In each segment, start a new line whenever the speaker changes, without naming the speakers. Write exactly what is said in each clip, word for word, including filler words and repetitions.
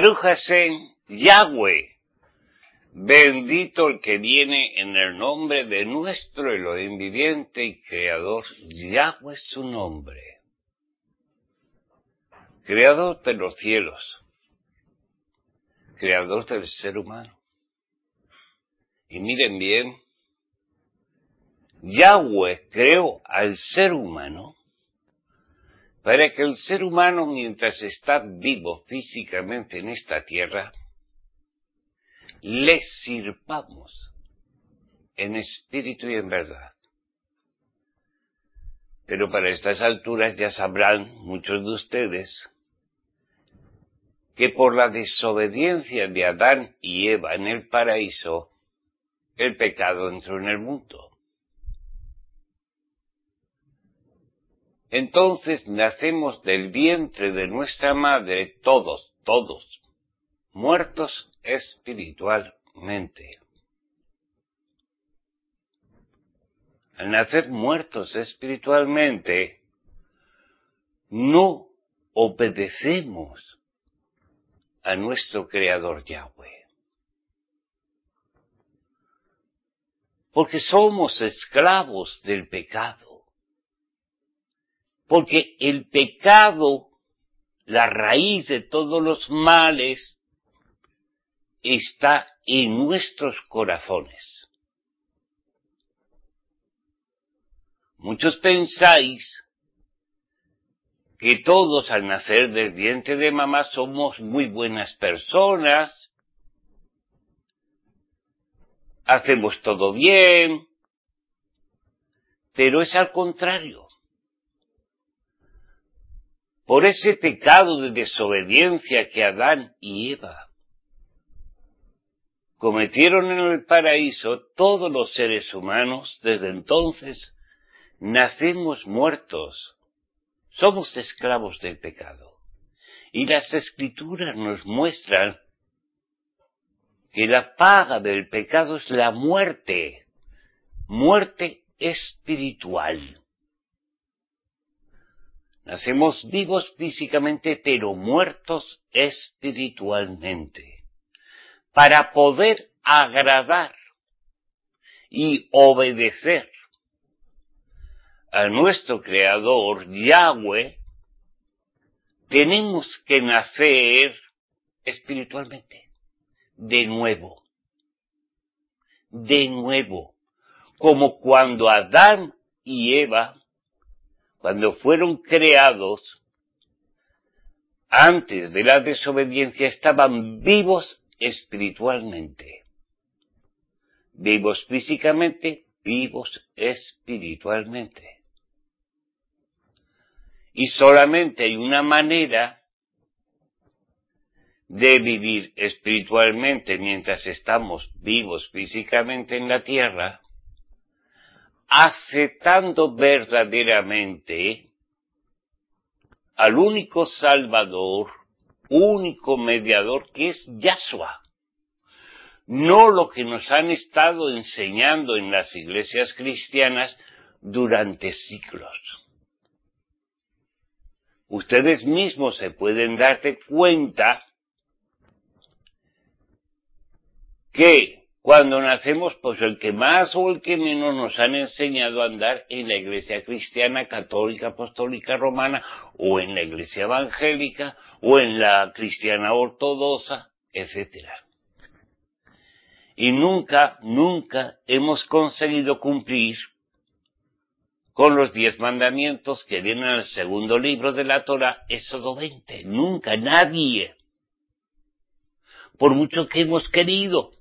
Baruch Hashem, Yahweh, bendito el que viene en el nombre de nuestro Elohim viviente y creador. Yahweh es su nombre. Creador de los cielos, creador del ser humano. Y miren bien, Yahweh creó al ser humano para que el ser humano, mientras está vivo físicamente en esta tierra, le sirvamos en espíritu y en verdad. Pero para estas alturas ya sabrán muchos de ustedes que por la desobediencia de Adán y Eva en el paraíso, el pecado entró en el mundo. Entonces nacemos del vientre de nuestra madre todos, todos, muertos espiritualmente. Al nacer muertos espiritualmente, no obedecemos a nuestro Creador Yahweh. Porque somos esclavos del pecado. Porque el pecado, la raíz de todos los males, está en nuestros corazones. Muchos pensáis que todos al nacer del vientre de mamá somos muy buenas personas, hacemos todo bien, pero es al contrario. Por ese pecado de desobediencia que Adán y Eva cometieron en el paraíso, todos los seres humanos, desde entonces, nacemos muertos. Somos esclavos del pecado. Y las Escrituras nos muestran que la paga del pecado es la muerte, muerte espiritual. Nacemos vivos físicamente, pero muertos espiritualmente, para poder agradar y obedecer a nuestro Creador, Yahweh. Tenemos que nacer espiritualmente, de nuevo, de nuevo, como cuando Adán y Eva, cuando fueron creados, antes de la desobediencia, estaban vivos espiritualmente. Vivos físicamente, vivos espiritualmente. Y solamente hay una manera de vivir espiritualmente mientras estamos vivos físicamente en la tierra, aceptando verdaderamente al único Salvador, único mediador, que es Yahshua. No lo que nos han estado enseñando en las iglesias cristianas durante siglos. Ustedes mismos se pueden darse cuenta que cuando nacemos, pues el que más o el que menos nos han enseñado a andar en la iglesia cristiana, católica, apostólica, romana, o en la iglesia evangélica, o en la cristiana ortodoxa, etcétera. Y nunca, nunca hemos conseguido cumplir con los diez mandamientos que vienen en el segundo libro de la Torá, Éxodo veinte. Nunca, nadie. Por mucho que hemos querido,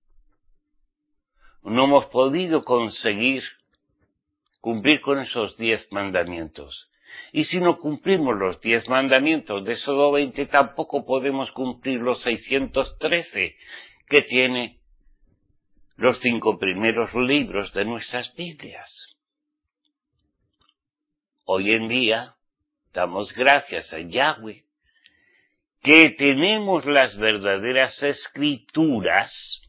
no hemos podido conseguir cumplir con esos diez mandamientos. Y si no cumplimos los diez mandamientos de Éxodo veinte, tampoco podemos cumplir los seiscientos trece que tiene los cinco primeros libros de nuestras Biblias. Hoy en día damos gracias a Yahweh que tenemos las verdaderas escrituras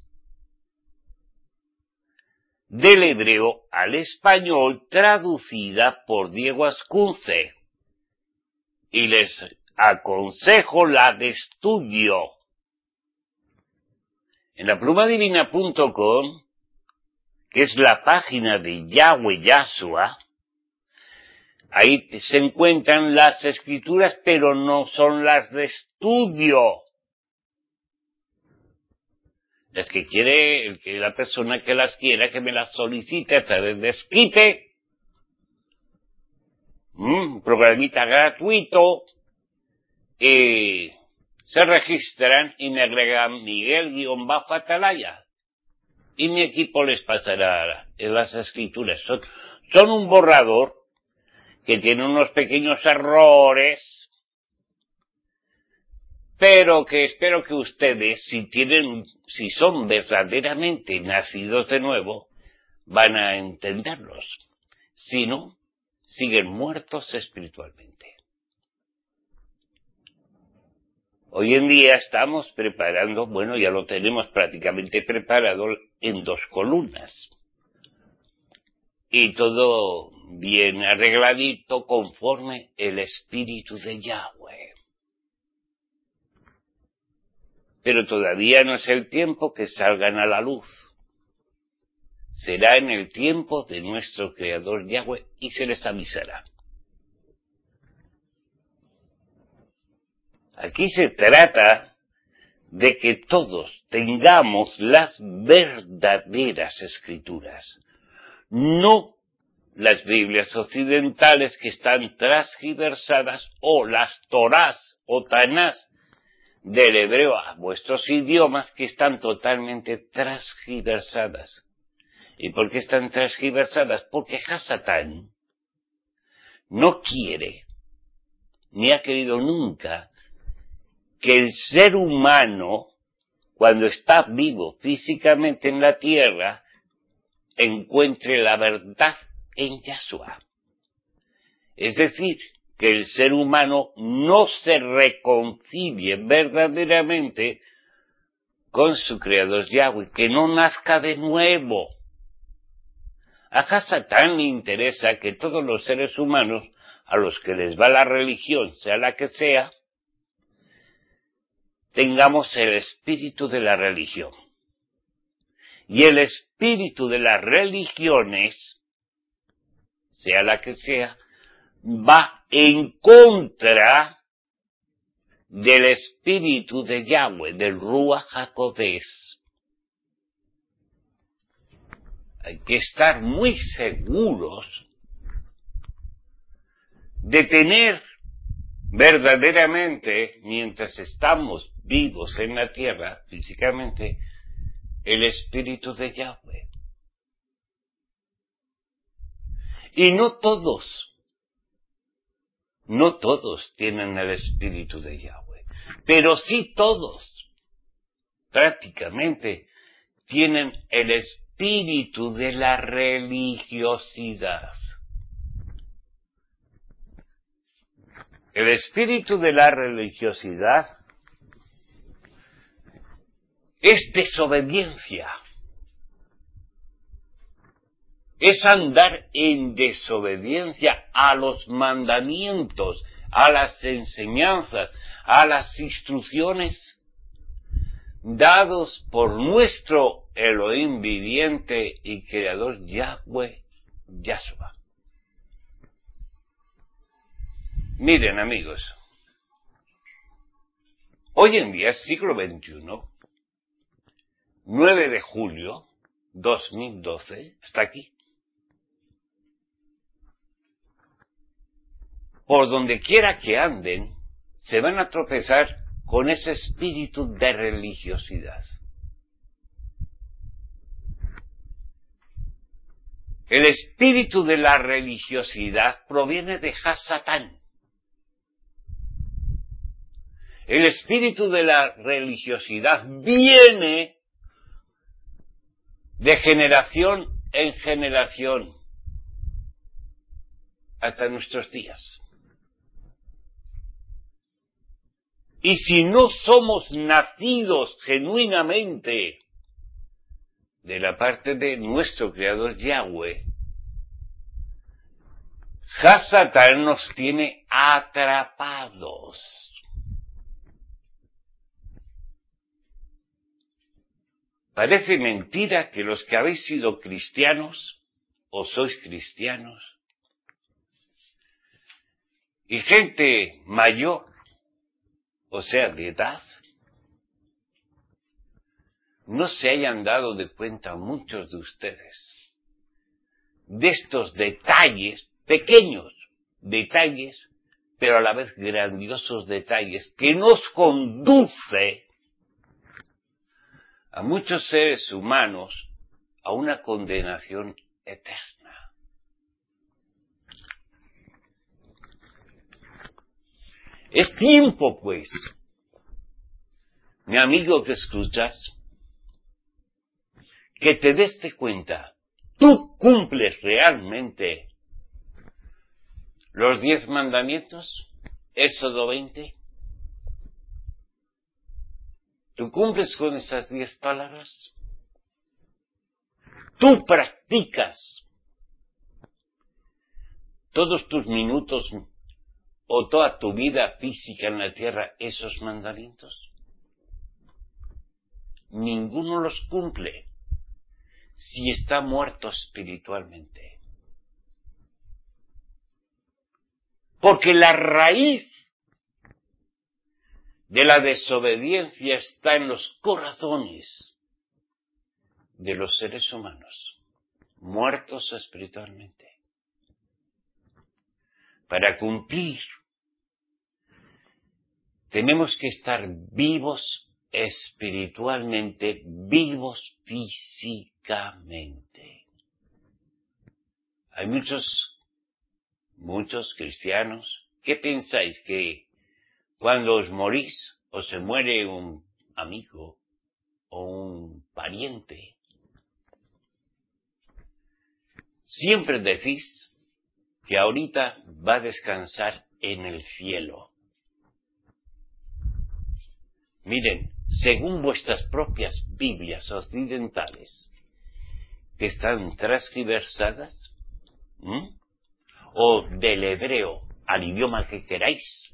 del hebreo al español traducida por Diego Ascunce, y les aconsejo la de estudio En la pluma divina punto com, que es la página de Yahweh Yahshua, ahí se encuentran las escrituras, pero no son las de estudio. Las que quiere, el que la persona que las quiera, que me las solicite a través de Skype, un programita gratuito, eh, se registran y me agregan Miguel-Atalaya. Y mi equipo les pasará las escrituras. Son, son un borrador que tiene unos pequeños errores, pero que espero que ustedes, si tienen, si son verdaderamente nacidos de nuevo, van a entenderlos. Si no, siguen muertos espiritualmente. Hoy en día estamos preparando, bueno, ya lo tenemos prácticamente preparado en dos columnas. Y todo bien arregladito conforme el espíritu de Yahweh. Pero todavía no es el tiempo que salgan a la luz. Será en el tiempo de nuestro Creador Yahweh y se les avisará. Aquí se trata de que todos tengamos las verdaderas escrituras, no las Biblias occidentales que están transgiversadas o las Torás o Tanás del hebreo a vuestros idiomas que están totalmente transgiversadas. ¿Y por qué están transgiversadas? Porque Hasatán no quiere, ni ha querido nunca, que el ser humano, cuando está vivo físicamente en la tierra, encuentre la verdad en Yahshua. Es decir, que el ser humano no se reconcilie verdaderamente con su Creador Yahweh, que no nazca de nuevo. A Hasatán le interesa que todos los seres humanos, a los que les va la religión, sea la que sea, tengamos el espíritu de la religión. Y el espíritu de las religiones, sea la que sea, va en contra del espíritu de Yahweh, del Ruach HaKodesh. Hay que estar muy seguros de tener verdaderamente, mientras estamos vivos en la tierra, físicamente, el espíritu de Yahweh. Y no todos, no todos tienen el espíritu de Yahweh, pero sí todos, prácticamente, tienen el espíritu de la religiosidad. El espíritu de la religiosidad es desobediencia. Es andar en desobediencia a los mandamientos, a las enseñanzas, a las instrucciones dados por nuestro Elohim viviente y creador Yahweh Yahshua. Miren, amigos, hoy en día es siglo veintiuno, nueve de julio dos mil doce, hasta aquí. Por donde quiera que anden, se van a tropezar con ese espíritu de religiosidad. El espíritu de la religiosidad proviene de Hasatán. El espíritu de la religiosidad viene de generación en generación hasta nuestros días. Y si no somos nacidos genuinamente de la parte de nuestro Creador Yahweh, Hasatán nos tiene atrapados. Parece mentira que los que habéis sido cristianos, o sois cristianos, y gente mayor, o sea, de edad, no se hayan dado de cuenta muchos de ustedes de estos detalles, pequeños detalles, pero a la vez grandiosos detalles, que nos conduce a muchos seres humanos a una condenación eterna. Es tiempo, pues, mi amigo que escuchas, que te des de cuenta, tú cumples realmente los diez mandamientos, Éxodo veinte. ¿Tú cumples con esas diez palabras? ¿Tú practicas todos tus minutos o toda tu vida física en la tierra esos mandamientos? Ninguno los cumple si está muerto espiritualmente. Porque la raíz de la desobediencia está en los corazones de los seres humanos, muertos espiritualmente. Para cumplir, tenemos que estar vivos espiritualmente, vivos físicamente. Hay muchos, muchos cristianos que pensáis que cuando os morís o se muere un amigo o un pariente, siempre decís que ahorita va a descansar en el cielo. Miren, según vuestras propias Biblias occidentales, que están transgiversadas, ¿m? o del hebreo al idioma que queráis,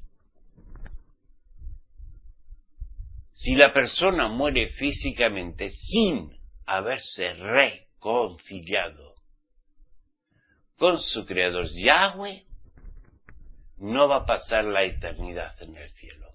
si la persona muere físicamente sin haberse reconciliado con su Creador Yahweh, no va a pasar la eternidad en el cielo,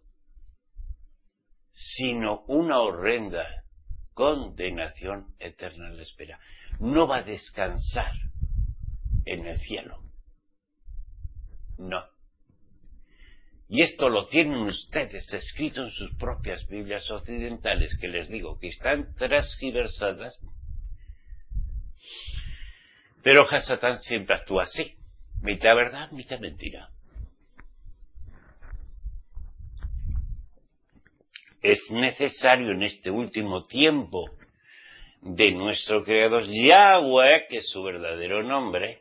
sino una horrenda condenación eterna le espera. No va a descansar en el cielo. No. Y esto lo tienen ustedes escrito en sus propias Biblias occidentales, que les digo que están transgiversadas, pero Hasatán siempre actúa así, mitad verdad, mitad mentira. Es necesario en este último tiempo de nuestro Creador Yahweh, que es su verdadero nombre,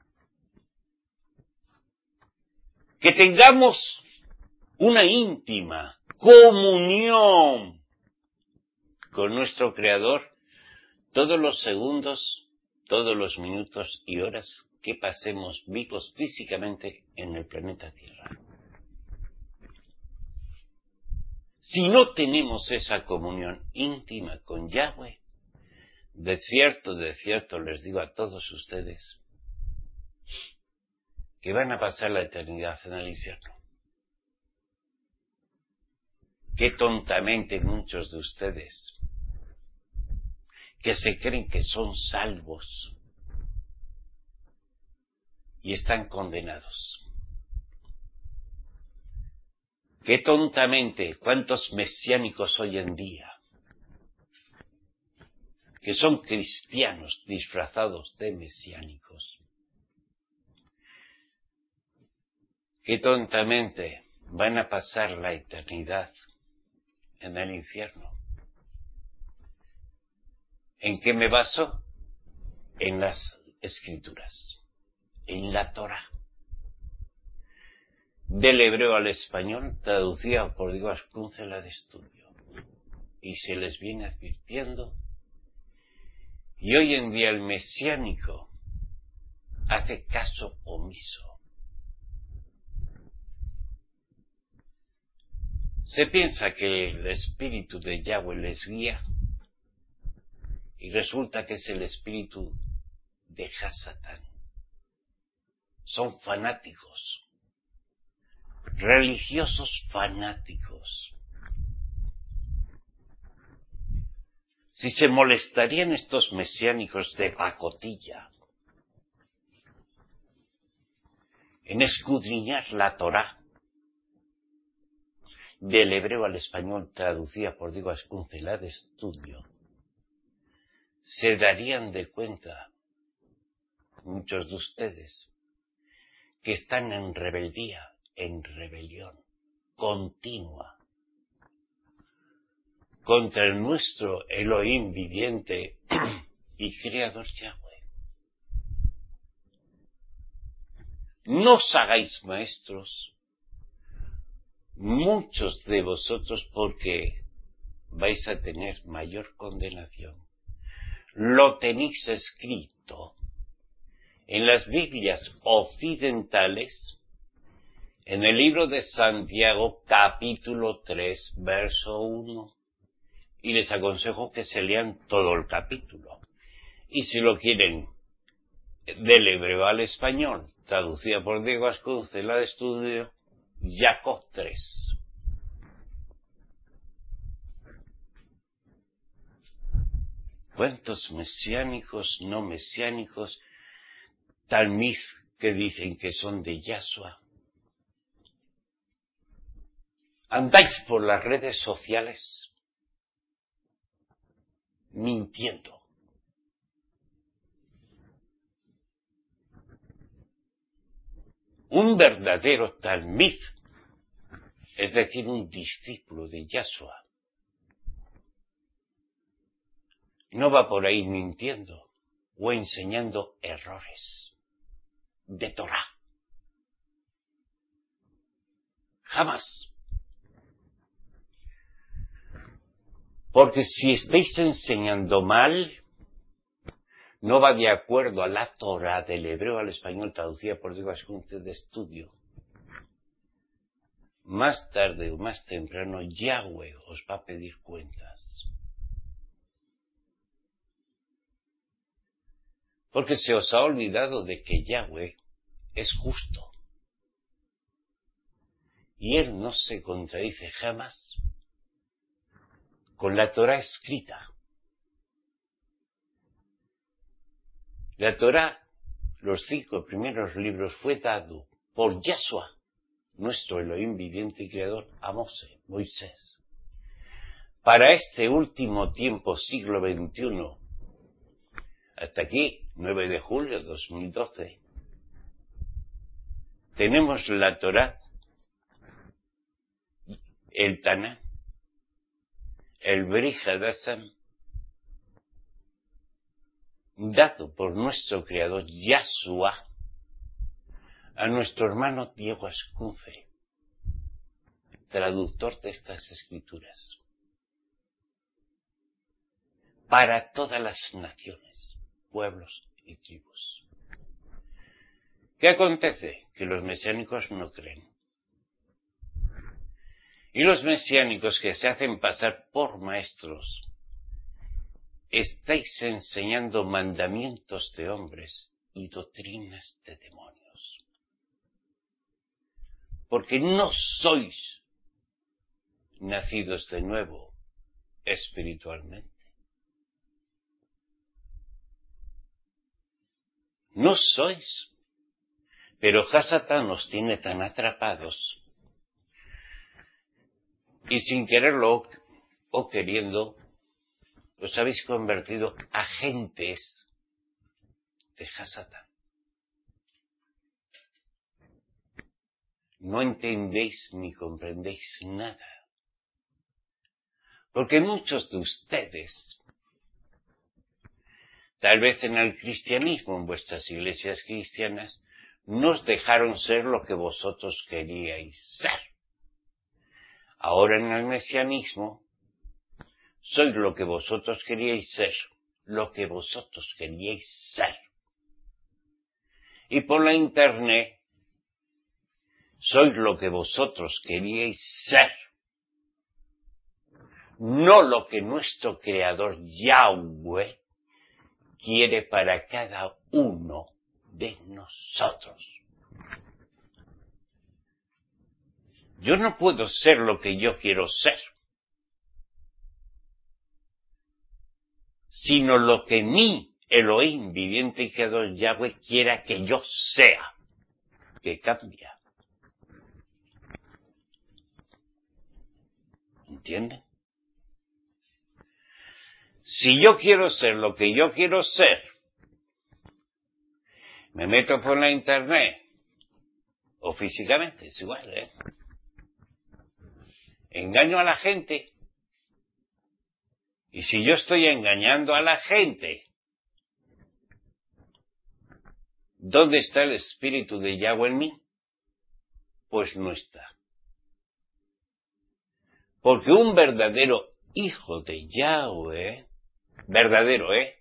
que tengamos una íntima comunión con nuestro Creador todos los segundos, todos los minutos y horas que pasemos vivos físicamente en el planeta Tierra. Si no tenemos esa comunión íntima con Yahweh, de cierto, de cierto les digo a todos ustedes que van a pasar la eternidad en el infierno. Qué tontamente muchos de ustedes que se creen que son salvos y están condenados. Qué tontamente cuántos mesiánicos hoy en día que son cristianos disfrazados de mesiánicos. Qué tontamente van a pasar la eternidad en el infierno. ¿En qué me baso? En las Escrituras, en la Torá. Del hebreo al español, traducida por Diego Ascúncela de Estudio. Y se les viene advirtiendo. Y hoy en día el mesiánico hace caso omiso. Se piensa que el espíritu de Yahweh les guía y resulta que es el espíritu de Hasatán. Son fanáticos, religiosos fanáticos. Si se molestarían estos mesiánicos de pacotilla en escudriñar la Torá, del hebreo al español traducida por Diego Ascúncela de estudio, se darían de cuenta, muchos de ustedes, que están en rebeldía, en rebelión continua contra el nuestro Elohim viviente y creador Yahweh. No os hagáis maestros muchos de vosotros, porque vais a tener mayor condenación. Lo tenéis escrito en las Biblias occidentales, en el libro de Santiago, capítulo tres, verso uno, y les aconsejo que se lean todo el capítulo. Y si lo quieren del hebreo al español, traducida por Diego Ascúncela de estudio, Jacob tres. ¿Cuántos mesiánicos, no mesiánicos, talmid que dicen que son de Yahshua andáis por las redes sociales mintiendo? Un verdadero talmid, es decir, un discípulo de Yahshua, no va por ahí mintiendo o enseñando errores de Torá. Jamás. Porque si estáis enseñando mal, no va de acuerdo a la Torá del hebreo al español traducida por Diego Ascúncela de estudio, más tarde o más temprano Yahweh os va a pedir cuentas. Porque se os ha olvidado de que Yahweh es justo. Y Él no se contradice jamás con la Torá escrita. La Torá, los cinco primeros libros, fue dado por Yahshua, nuestro Elohim viviente y creador, a Moshe, Moisés. Para este último tiempo, siglo veintiuno, hasta aquí, nueve de julio de dos mil doce, tenemos la Torá, el Taná, el Brit Hadashah, dado por nuestro creador Yahshua a nuestro hermano Diego Ascúncela, traductor de estas escrituras, para todas las naciones, pueblos y tribus. ¿Qué acontece? Que los mesiánicos no creen. Y los mesiánicos que se hacen pasar por maestros, estáis enseñando mandamientos de hombres y doctrinas de demonios. Porque no sois nacidos de nuevo espiritualmente. No sois. Pero Hasatán nos tiene tan atrapados, y sin quererlo o queriendo, os habéis convertido agentes de Hasatán. No entendéis ni comprendéis nada. Porque muchos de ustedes, tal vez en el cristianismo, en vuestras iglesias cristianas, no os dejaron ser lo que vosotros queríais ser. Ahora en el mesianismo, sois lo que vosotros queríais ser, lo que vosotros queríais ser. Y por la internet, sois lo que vosotros queríais ser, no lo que nuestro creador Yahweh quiere para cada uno de nosotros. Yo no puedo ser lo que yo quiero ser, sino lo que mi Elohim viviente y creador Yahweh quiera que yo sea, que cambia. ¿Entienden? Si yo quiero ser lo que yo quiero ser, me meto por la internet, o físicamente, es igual, ¿eh? Engaño a la gente, y si yo estoy engañando a la gente, ¿dónde está el espíritu de Yahweh en mí? Pues no está. Porque un verdadero hijo de Yahweh, verdadero, ¿eh?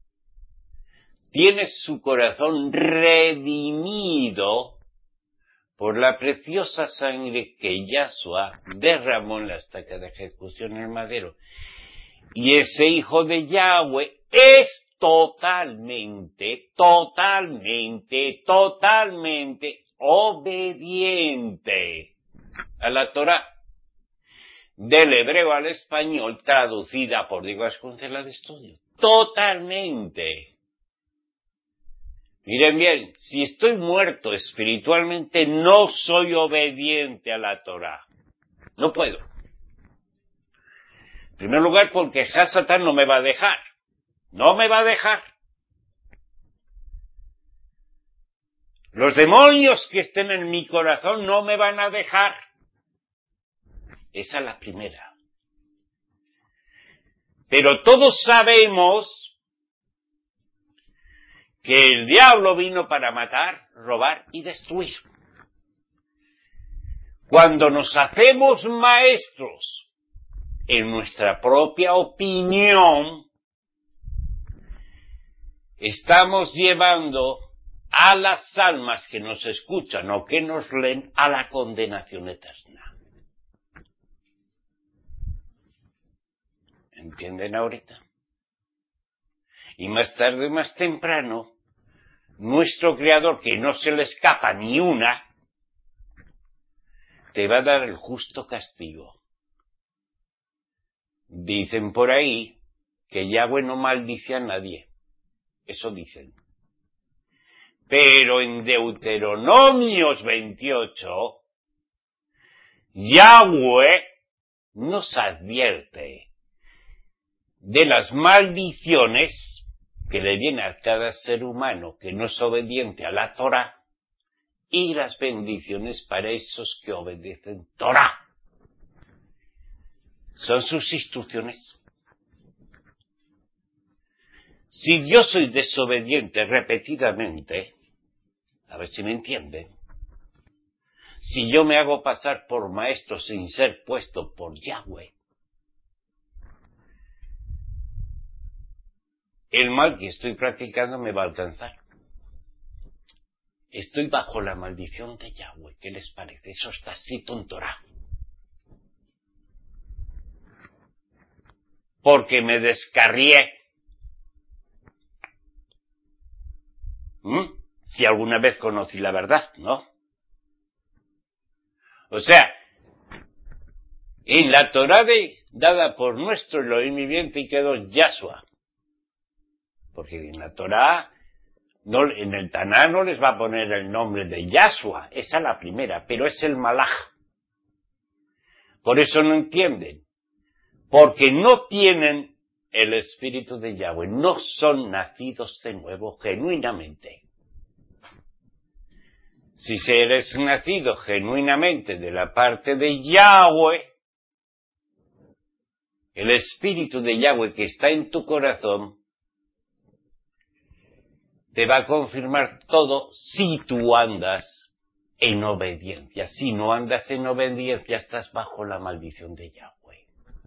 tiene su corazón redimido por la preciosa sangre que Yahshua derramó en la estaca de ejecución en el madero. Y ese hijo de Yahweh es totalmente, totalmente, totalmente obediente a la Torah. Del hebreo al español, traducida por Diego Vasconcela de Estudio. Totalmente. Miren bien, si estoy muerto espiritualmente, no soy obediente a la Torah. No puedo. En primer lugar, porque Hasatán no me va a dejar. No me va a dejar. Los demonios que estén en mi corazón no me van a dejar. Esa es la primera. Pero todos sabemos que el diablo vino para matar, robar y destruir. Cuando nos hacemos maestros en nuestra propia opinión, estamos llevando a las almas que nos escuchan o que nos leen a la condenación eterna. ¿Entienden ahorita? Y más tarde o más temprano, nuestro Creador, que no se le escapa ni una, te va a dar el justo castigo. Dicen por ahí que Yahweh no maldice a nadie. Eso dicen. Pero en Deuteronomios veintiocho, Yahweh nos advierte de las maldiciones que le viene a cada ser humano que no es obediente a la Torah y las bendiciones para esos que obedecen Torah. Son sus instrucciones. Si yo soy desobediente repetidamente, a ver si me entienden, si yo me hago pasar por maestro sin ser puesto por Yahweh, el mal que estoy practicando me va a alcanzar. Estoy bajo la maldición de Yahweh. ¿Qué les parece? Eso está escrito en Torah. Porque me descarrié. ¿Mm? Si alguna vez conocí la verdad, ¿no? O sea, en la Torah de, dada por nuestro Elohim viviente y quedó Yahshua. Porque en la Torah, no, en el Taná no les va a poner el nombre de Yahshua, esa es la primera, pero es el Malaj. Por eso no entienden, porque no tienen el espíritu de Yahweh, no son nacidos de nuevo genuinamente. Si eres nacido genuinamente de la parte de Yahweh, el espíritu de Yahweh que está en tu corazón, te va a confirmar todo si tú andas en obediencia. Si no andas en obediencia, estás bajo la maldición de Yahweh.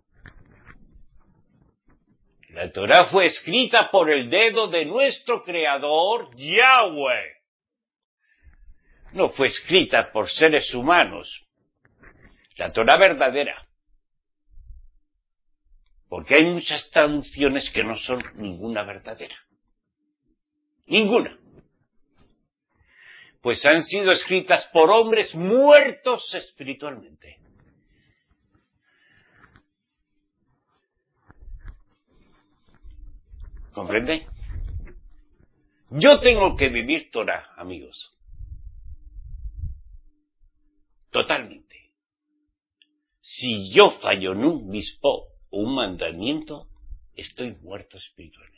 La Torah fue escrita por el dedo de nuestro Creador, Yahweh. No fue escrita por seres humanos. La Torah verdadera. Porque hay muchas traducciones que no son ninguna verdadera. Ninguna. Pues han sido escritas por hombres muertos espiritualmente. ¿Comprende? Yo tengo que vivir Torah, amigos. Totalmente. Si yo fallo en un mitzvot o un mandamiento, estoy muerto espiritualmente.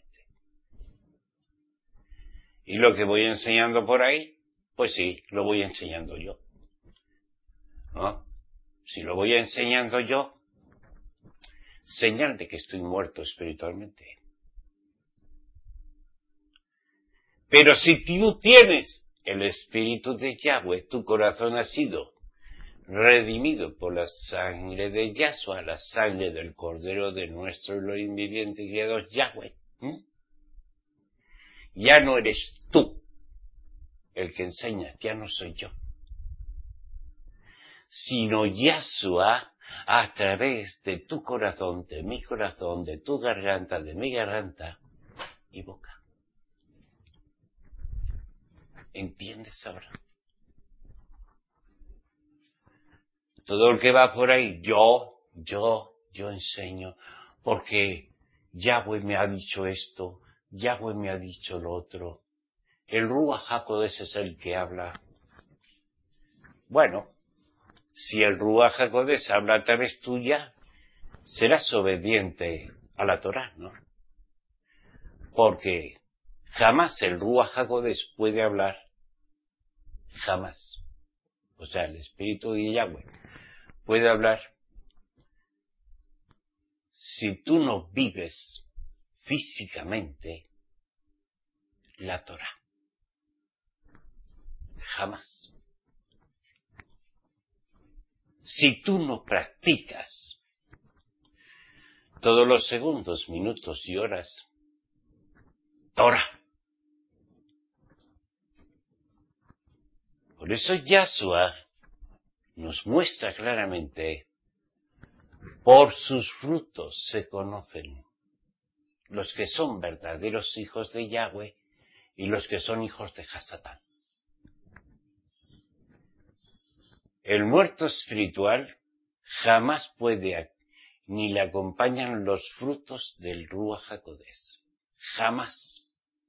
Y lo que voy enseñando por ahí, pues sí, lo voy enseñando yo. ¿No? Si lo voy enseñando yo, señal de que estoy muerto espiritualmente. Pero si tú tienes el espíritu de Yahweh, tu corazón ha sido redimido por la sangre de Yahshua, la sangre del Cordero de nuestro Elohim viviente y Dios Yahweh. ¿Mm? Ya no eres tú el que enseñas, ya no soy yo, sino Yahshua a través de tu corazón, de mi corazón, de tu garganta, de mi garganta y boca. ¿Entiendes ahora? Todo el que va por ahí, yo, yo, yo enseño, porque Yahweh me ha dicho esto, Yahweh me ha dicho lo otro. El Ruach HaKodesh es el que habla. Bueno, si el Ruach HaKodesh habla a través tuya, serás obediente a la Torah, ¿no? Porque jamás el Ruach HaKodesh puede hablar, jamás. O sea, el Espíritu de Yahweh puede hablar si tú no vives físicamente la Torah. Jamás. Si tú no practicas todos los segundos, minutos y horas Torah. Por eso Yahshua nos muestra claramente, por sus frutos se conocen los que son verdaderos hijos de Yahweh y los que son hijos de Hasatán. El muerto espiritual jamás puede, ni le acompañan los frutos del Ruach HaKodesh. Jamás.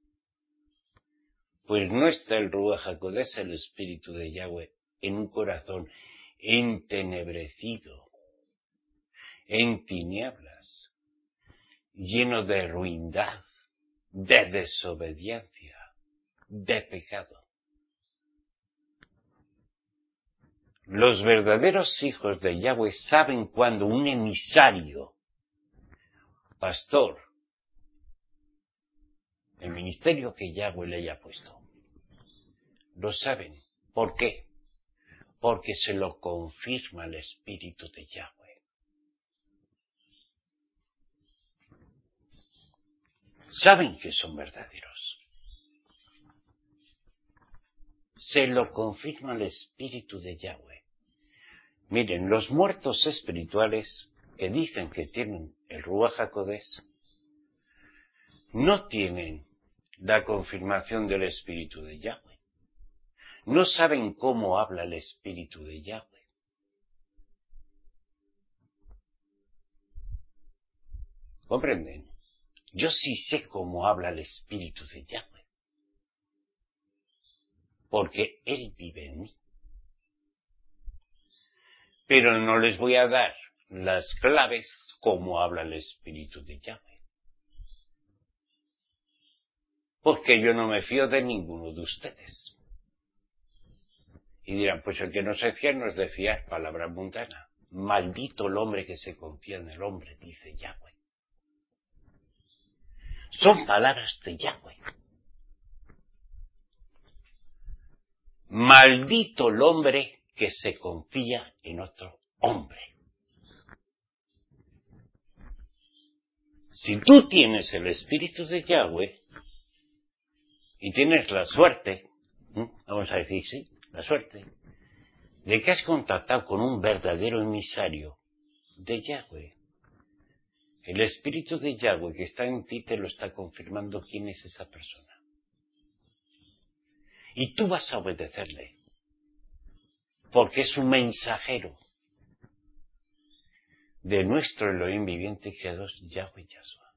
Pues no está el Ruach HaKodesh, el Espíritu de Yahweh, en un corazón entenebrecido, en tinieblas, lleno de ruindad, de desobediencia, de pecado. Los verdaderos hijos de Yahweh saben cuando un emisario, pastor, el ministerio que Yahweh le haya puesto, lo saben. ¿Por qué? Porque se lo confirma el Espíritu de Yahweh. Saben que son verdaderos. Se lo confirma el Espíritu de Yahweh. Miren, los muertos espirituales que dicen que tienen el Ruach HaKodesh no tienen la confirmación del Espíritu de Yahweh. No saben cómo habla el Espíritu de Yahweh. ¿Comprenden? Yo sí sé cómo habla el Espíritu de Yahweh, porque Él vive en mí. Pero no les voy a dar las claves como habla el Espíritu de Yahweh, porque yo no me fío de ninguno de ustedes. Y dirán, pues el que no se fía no es de fiar, palabra mundana. Maldito el hombre que se confía en el hombre, dice Yahweh. Son palabras de Yahweh. Maldito el hombre que se confía en otro hombre. Si tú tienes el Espíritu de Yahweh y tienes la suerte, ¿eh? vamos a decir sí, la suerte, de que has contactado con un verdadero emisario de Yahweh, el Espíritu de Yahweh que está en ti te lo está confirmando quién es esa persona. Y tú vas a obedecerle, porque es un mensajero de nuestro Elohim viviente y creador, Yahweh Yahshua.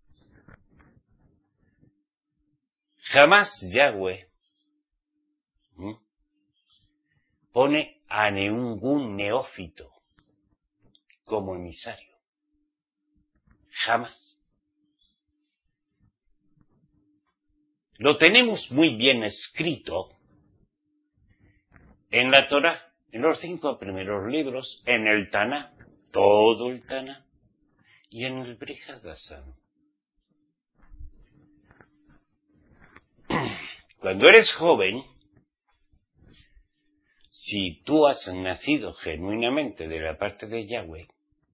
Jamás Yahweh ¿Mm? pone a ningún neófito como emisario. Jamás. Lo tenemos muy bien escrito en la Torah, en los cinco primeros libros, en el Taná, todo el Taná, y en el Brit Hadashah. Cuando eres joven, si tú has nacido genuinamente de la parte de Yahweh,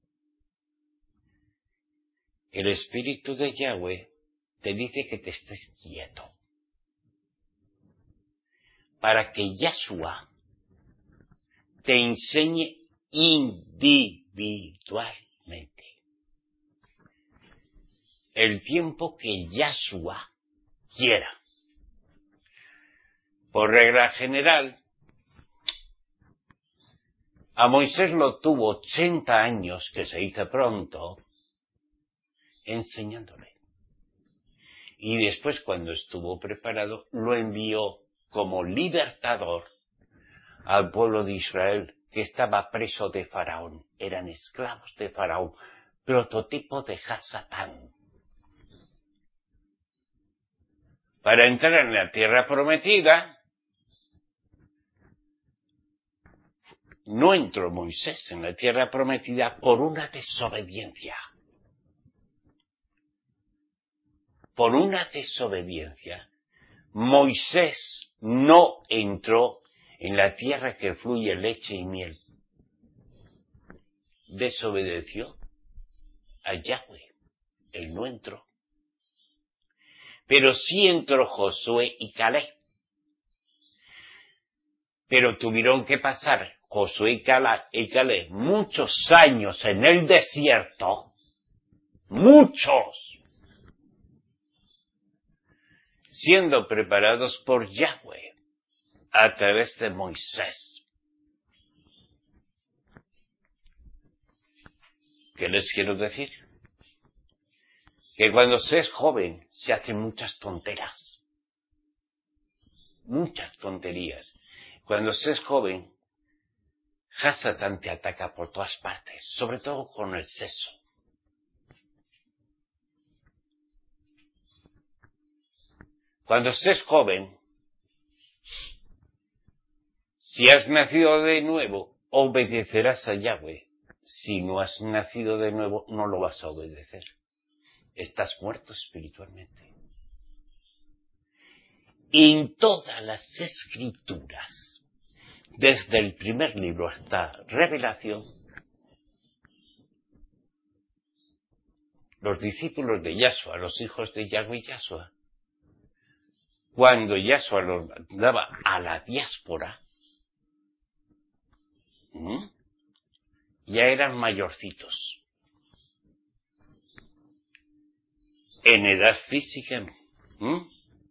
el Espíritu de Yahweh te dice que te estés quieto, para que Yahshua te enseñe individualmente el tiempo que Yahshua quiera. Por regla general, a Moisés lo tuvo ochenta años, que se hizo pronto, enseñándole. Y después, cuando estuvo preparado, lo envió como libertador al pueblo de Israel, que estaba preso de Faraón. Eran esclavos de Faraón, prototipo de Hasatán. Para entrar en la tierra prometida, no entró Moisés en la tierra prometida por una desobediencia. Por una desobediencia. Moisés no entró en la tierra que fluye leche y miel. Desobedeció a Yahweh. Él no entró. Pero sí entró Josué y Caleb. Pero tuvieron que pasar Josué y Caleb muchos años en el desierto. Muchos. Siendo preparados por Yahweh a través de Moisés. ¿Qué les quiero decir? Que cuando se es joven se hacen muchas tonteras. Muchas tonterías. Cuando se es joven, Hasatán te ataca por todas partes, sobre todo con el sexo. Cuando se es joven, si has nacido de nuevo, obedecerás a Yahweh. Si no has nacido de nuevo, no lo vas a obedecer. Estás muerto espiritualmente. En todas las escrituras, desde el primer libro hasta Revelación, los discípulos de Yahshua, los hijos de Yahweh y Yahshua, cuando Yahshua los daba a la diáspora, ¿eh? ya eran mayorcitos. En edad física, ¿eh?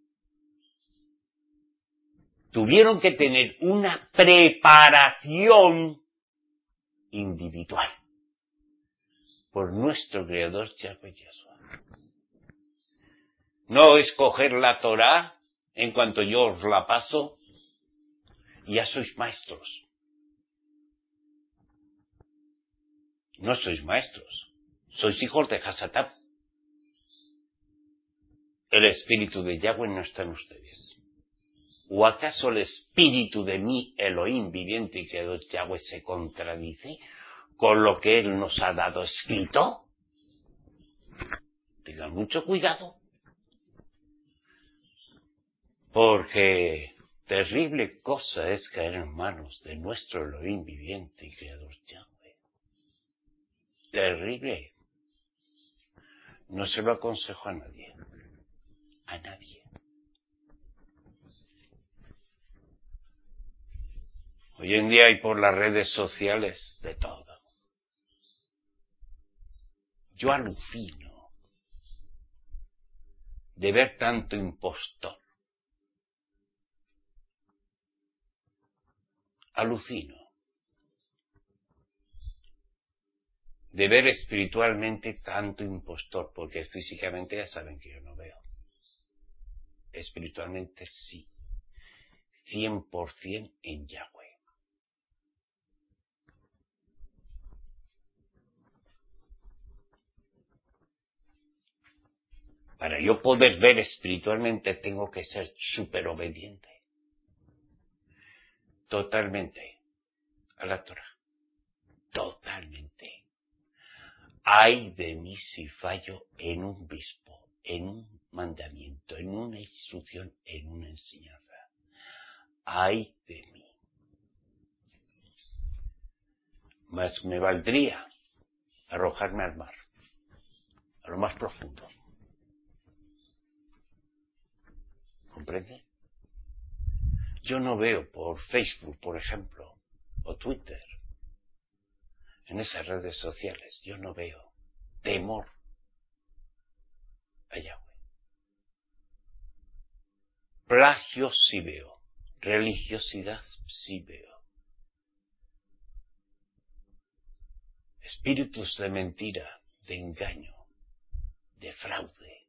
tuvieron que tener una preparación individual por nuestro Creador Yahweh Yahshua. No escoger la Torá en cuanto yo os la paso y ya sois maestros. No sois maestros, sois hijos de Hasatán. El espíritu de Yahweh no está en ustedes. ¿O acaso el espíritu de mi Elohim viviente y creador Yahweh se contradice con lo que Él nos ha dado escrito? Tengan mucho cuidado. Porque terrible cosa es caer en manos de nuestro Elohim viviente y creador Yahweh. Terrible. No se lo aconsejo a nadie. A nadie. Hoy en día hay por las redes sociales de todo. Yo alucino de ver tanto impostor. alucino de ver espiritualmente tanto impostor, porque físicamente ya saben que yo no veo. Espiritualmente sí, cien por cien en Yahweh. Para yo poder ver espiritualmente tengo que ser súper obediente. Totalmente. A la Torah. Totalmente. Ay de mí si fallo en un bispo, en un mandamiento, en una instrucción, en una enseñanza. Ay de mí. Mas me valdría arrojarme al mar, a lo más profundo. ¿Comprende? Yo no veo por Facebook, por ejemplo, o Twitter, en esas redes sociales, yo no veo temor a Yahweh. Plagio sí veo, religiosidad sí veo. Espíritus de mentira, de engaño, de fraude,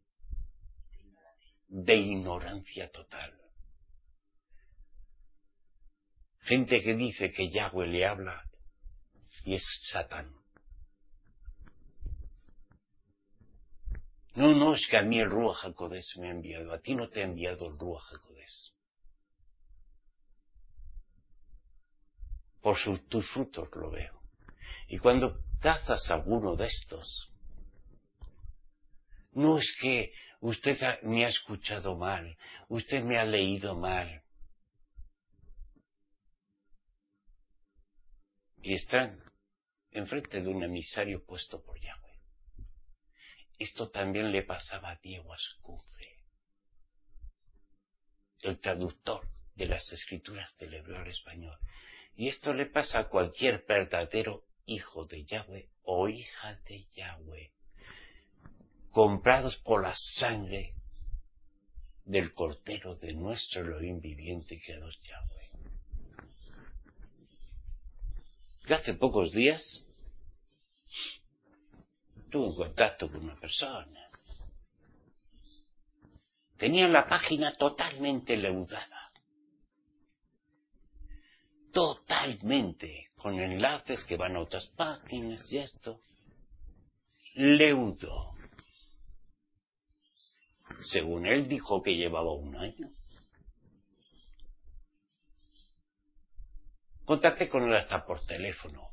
de ignorancia total. Gente que dice que Yahweh le habla y es Satán. No, no, es que a mí el Ruach HaKodesh me ha enviado. A ti no te ha enviado el Ruach HaKodesh. Por sus, tus frutos lo veo. Y cuando cazas a alguno de estos, no es que usted ha, me ha escuchado mal, usted me ha leído mal. Y están enfrente de un emisario puesto por Yahweh. Esto también le pasaba a Diego Ascunce, el traductor de las escrituras del hebreo al español. Y esto le pasa a cualquier verdadero hijo de Yahweh o hija de Yahweh, comprados por la sangre del Cordero de nuestro Elohim viviente, creador Yahweh. Yo hace pocos días tuve un contacto con una persona. Tenía la página totalmente leudada. Totalmente, con enlaces que van a otras páginas y esto. Leudo. Según él dijo que llevaba un año. Contacté con él hasta por teléfono.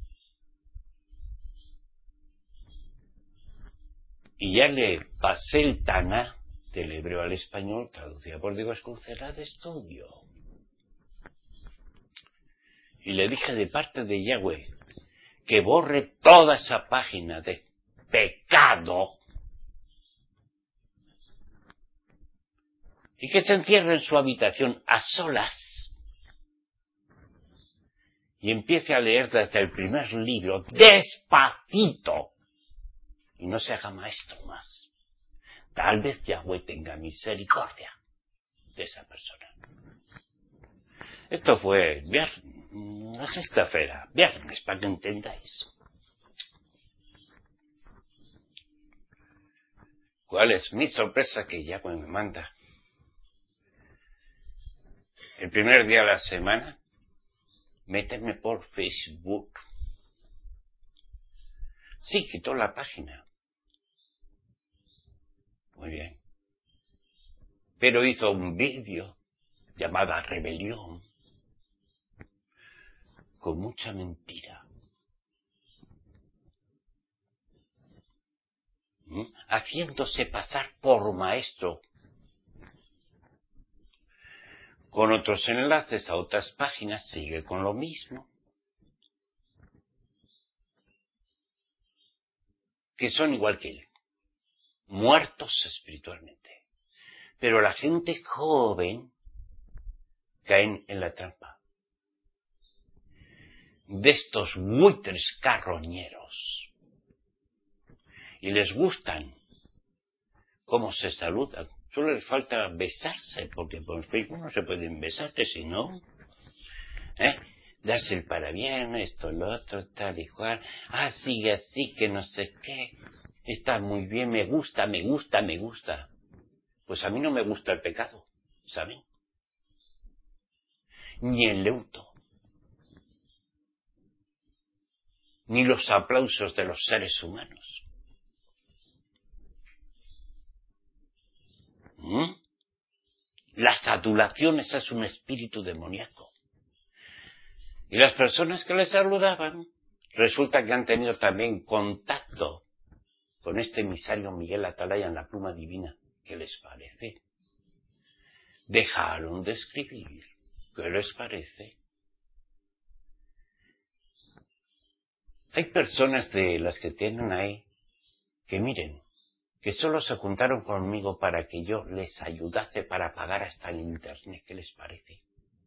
Y ya le pasé el Taná del hebreo al español, traducida por Diego Escurcera, de estudio. Y le dije de parte de Yahweh que borre toda esa página de pecado y que se encierre en su habitación a solas y empiece a leer desde el primer libro despacito y no se haga maestro más. Tal vez Yahweh tenga misericordia de esa persona. Esto fue viernes, la sexta-feira, viernes, para que entendáis. ¿Cuál es mi sorpresa? Que Yahweh me manda el primer día de la semana meterme por Facebook. Sí, quitó la página. Muy bien. Pero hizo un vídeo llamado Rebelión con mucha mentira. ¿Mm? Haciéndose pasar por maestro. Con otros enlaces a otras páginas sigue con lo mismo. Que son igual que él. Muertos espiritualmente. Pero la gente joven caen en la trampa de estos buitres carroñeros. Y les gustan cómo se saludan. Solo les falta besarse, porque por Facebook no se pueden besarse, si no. ¿Eh? darse el parabién, esto, lo otro, tal y cual, ah, sigue así, que no sé qué, está muy bien, me gusta, me gusta, me gusta. Pues a mí no me gusta el pecado, ¿saben? Ni el leuto, ni los aplausos de los seres humanos. ¿Mm? Las adulaciones es un espíritu demoníaco. Y las personas que les saludaban, resulta que han tenido también contacto con este emisario Miguel Atalaya en la pluma divina. ¿Qué les parece? Dejaron de escribir. ¿Qué les parece? Hay personas de las que tienen ahí que miren, que solo se juntaron conmigo para que yo les ayudase para pagar hasta el internet. ¿Qué les parece?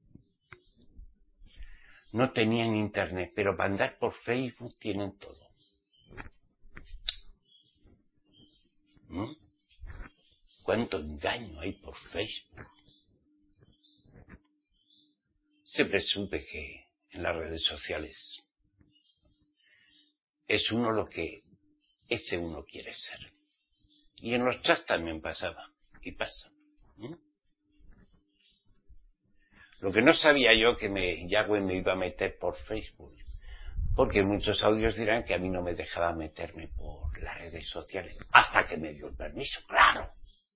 No tenían internet, pero para andar por Facebook tienen todo. ¿Mm? ¿Cuánto engaño hay por Facebook? Siempre supe que en las redes sociales es uno lo que ese uno quiere ser. Y en los chats también pasaba, y pasa. ¿Mm? Lo que no sabía yo que me, Yahweh me iba a meter por Facebook, porque muchos audios dirán que a mí no me dejaba meterme por las redes sociales, hasta que me dio el permiso, claro.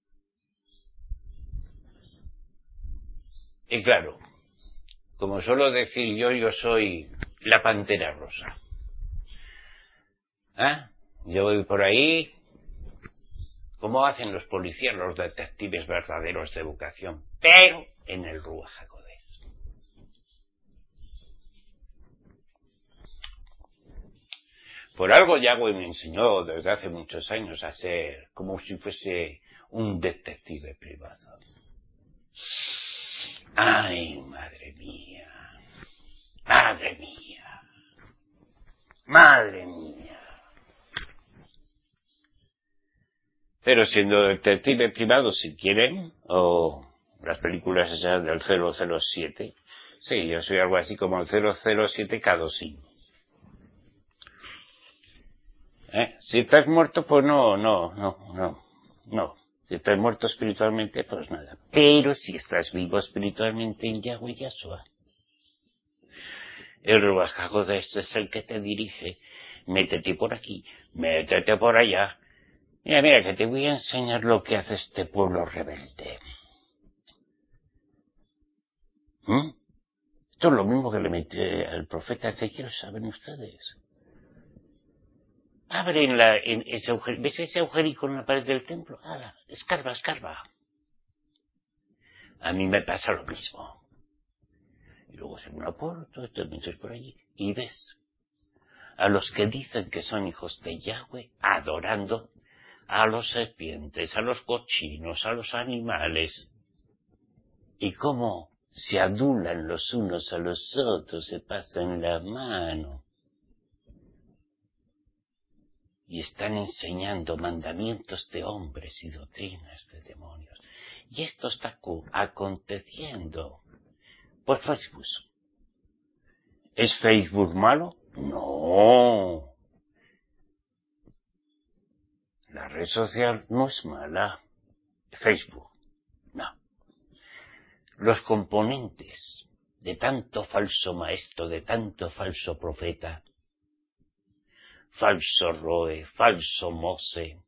Y claro, como suelo decir yo, yo soy la pantera rosa. ¿Ah? Yo voy por ahí, como hacen los policías, los detectives verdaderos de vocación, pero en el Ruach HaKodesh. Por algo Yahweh me enseñó desde hace muchos años a ser como si fuese un detective privado. Ay, madre mía, madre mía, madre mía. Pero siendo detective privado, si quieren, o las películas esas del cero cero siete, sí, yo soy algo así como el cero cero siete Cadosín. ¿Eh? Si estás muerto, pues no, no, no, no, no. Si estás muerto espiritualmente, pues nada. Pero si estás vivo espiritualmente en Yahweh Yahshua, el Ruach HaKodesh es el que te dirige. Métete por aquí, métete por allá. Mira, mira, que te voy a enseñar lo que hace este pueblo rebelde. ¿Mm? Esto es lo mismo que le metí al profeta Ezequiel, ¿saben ustedes? Abren la, en ese agujero, ¿ves ese agujerico en la pared del templo? ¡Hala! Escarba, escarba. A mí me pasa lo mismo. Y luego se una puerta, te metes por allí y ves a los que dicen que son hijos de Yahweh adorando a los serpientes, a los cochinos, a los animales. Y cómo se adulan los unos a los otros, se pasan la mano. Y están enseñando mandamientos de hombres y doctrinas de demonios. Y esto está aconteciendo por Facebook. ¿Es Facebook malo? No. La red social no es mala. Facebook, no. Los componentes de tanto falso maestro, de tanto falso profeta, falso Roe, falso Mose,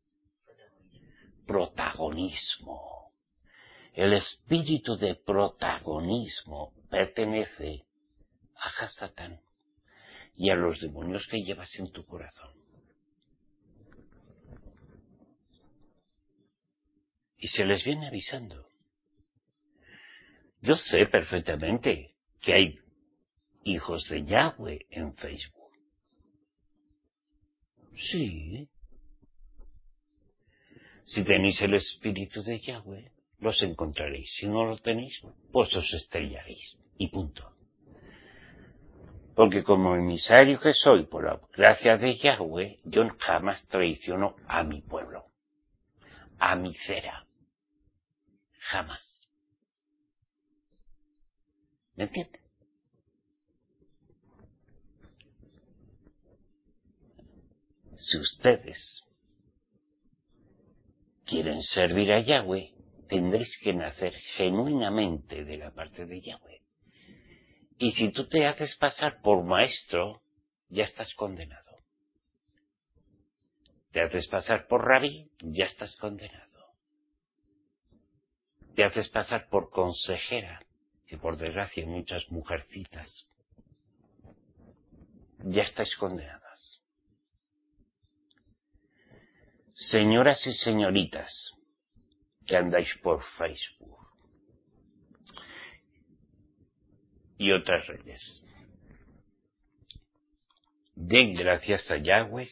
protagonismo. El espíritu de protagonismo pertenece a Hasatán y a los demonios que llevas en tu corazón. Y se les viene avisando. Yo sé perfectamente que hay hijos de Yahweh en Facebook. Sí. Si tenéis el espíritu de Yahweh, los encontraréis. Si no lo tenéis, pues os estrellaréis. Y punto. Porque como emisario que soy por la gracia de Yahweh, yo jamás traiciono a mi pueblo. A mi cera. Jamás. ¿Me entiendes? Si ustedes quieren servir a Yahweh, tendréis que nacer genuinamente de la parte de Yahweh. Y si tú te haces pasar por maestro, ya estás condenado. Te haces pasar por rabí, ya estás condenado. Te haces pasar por consejera, que por desgracia hay muchas mujercitas, ya estáis condenadas. Señoras y señoritas que andáis por Facebook y otras redes, den gracias a Yahweh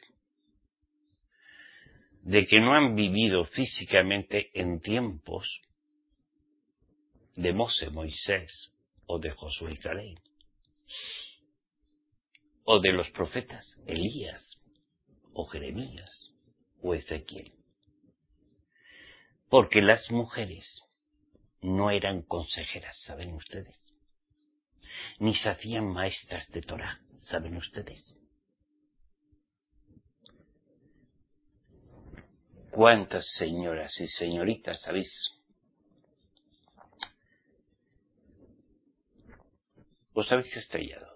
de que no han vivido físicamente en tiempos de Mose, Moisés, o de Josué y Caleb, o de los profetas Elías, o Jeremías, o Ezequiel. Porque las mujeres no eran consejeras, ¿saben ustedes? Ni se hacían maestras de Torah, ¿saben ustedes? ¿Cuántas señoras y señoritas sabéis? Os habéis estrellado.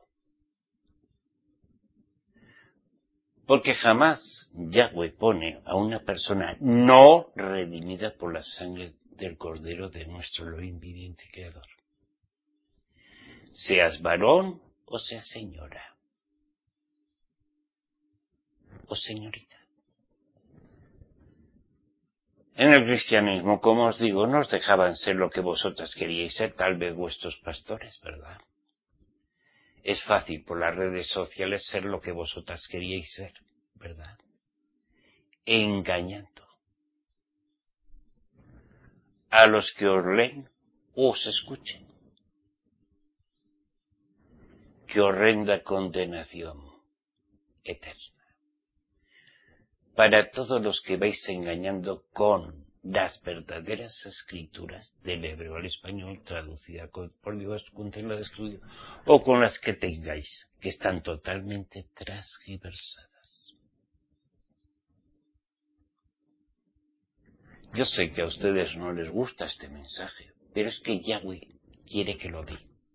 Porque jamás Yahweh pone a una persona no redimida por la sangre del Cordero de nuestro Elohim viviente y Creador. Seas varón o seas señora. O señorita. En el cristianismo, como os digo, no os dejaban ser lo que vosotras queríais ser, tal vez vuestros pastores, ¿verdad? Es fácil por las redes sociales ser lo que vosotras queríais ser, ¿verdad? Engañando a los que os leen o os escuchen. ¡Qué horrenda condenación eterna! Para todos los que vais engañando con las verdaderas escrituras del hebreo al español, traducida por Dios, la de estudio, o con las que tengáis, que están totalmente transgiversadas. Yo sé que a ustedes no les gusta este mensaje, pero es que Yahweh quiere que lo dé.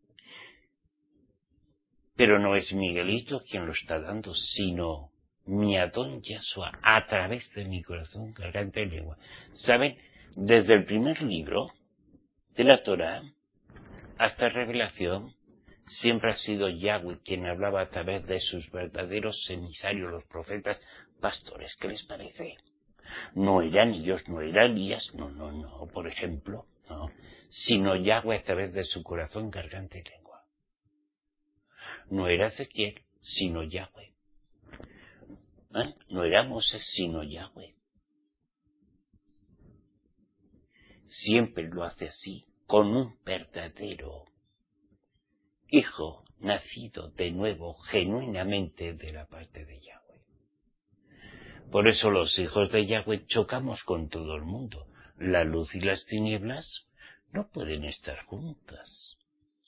Pero no es Miguelito quien lo está dando, sino mi Adón Yahshua, a través de mi corazón, garganta y lengua. ¿Saben? Desde el primer libro de la Torá hasta Revelación, siempre ha sido Yahweh quien hablaba a través de sus verdaderos emisarios, los profetas, pastores. ¿Qué les parece? No eran ellos, no eran Elías, no, no, no, por ejemplo, no, sino Yahweh a través de su corazón, garganta y lengua. No era Ezequiel, sino Yahweh. ¿Eh? No era Moses, sino Yahweh. Siempre lo hace así, con un verdadero hijo nacido de nuevo, genuinamente de la parte de Yahweh. Por eso los hijos de Yahweh chocamos con todo el mundo. La luz y las tinieblas no pueden estar juntas.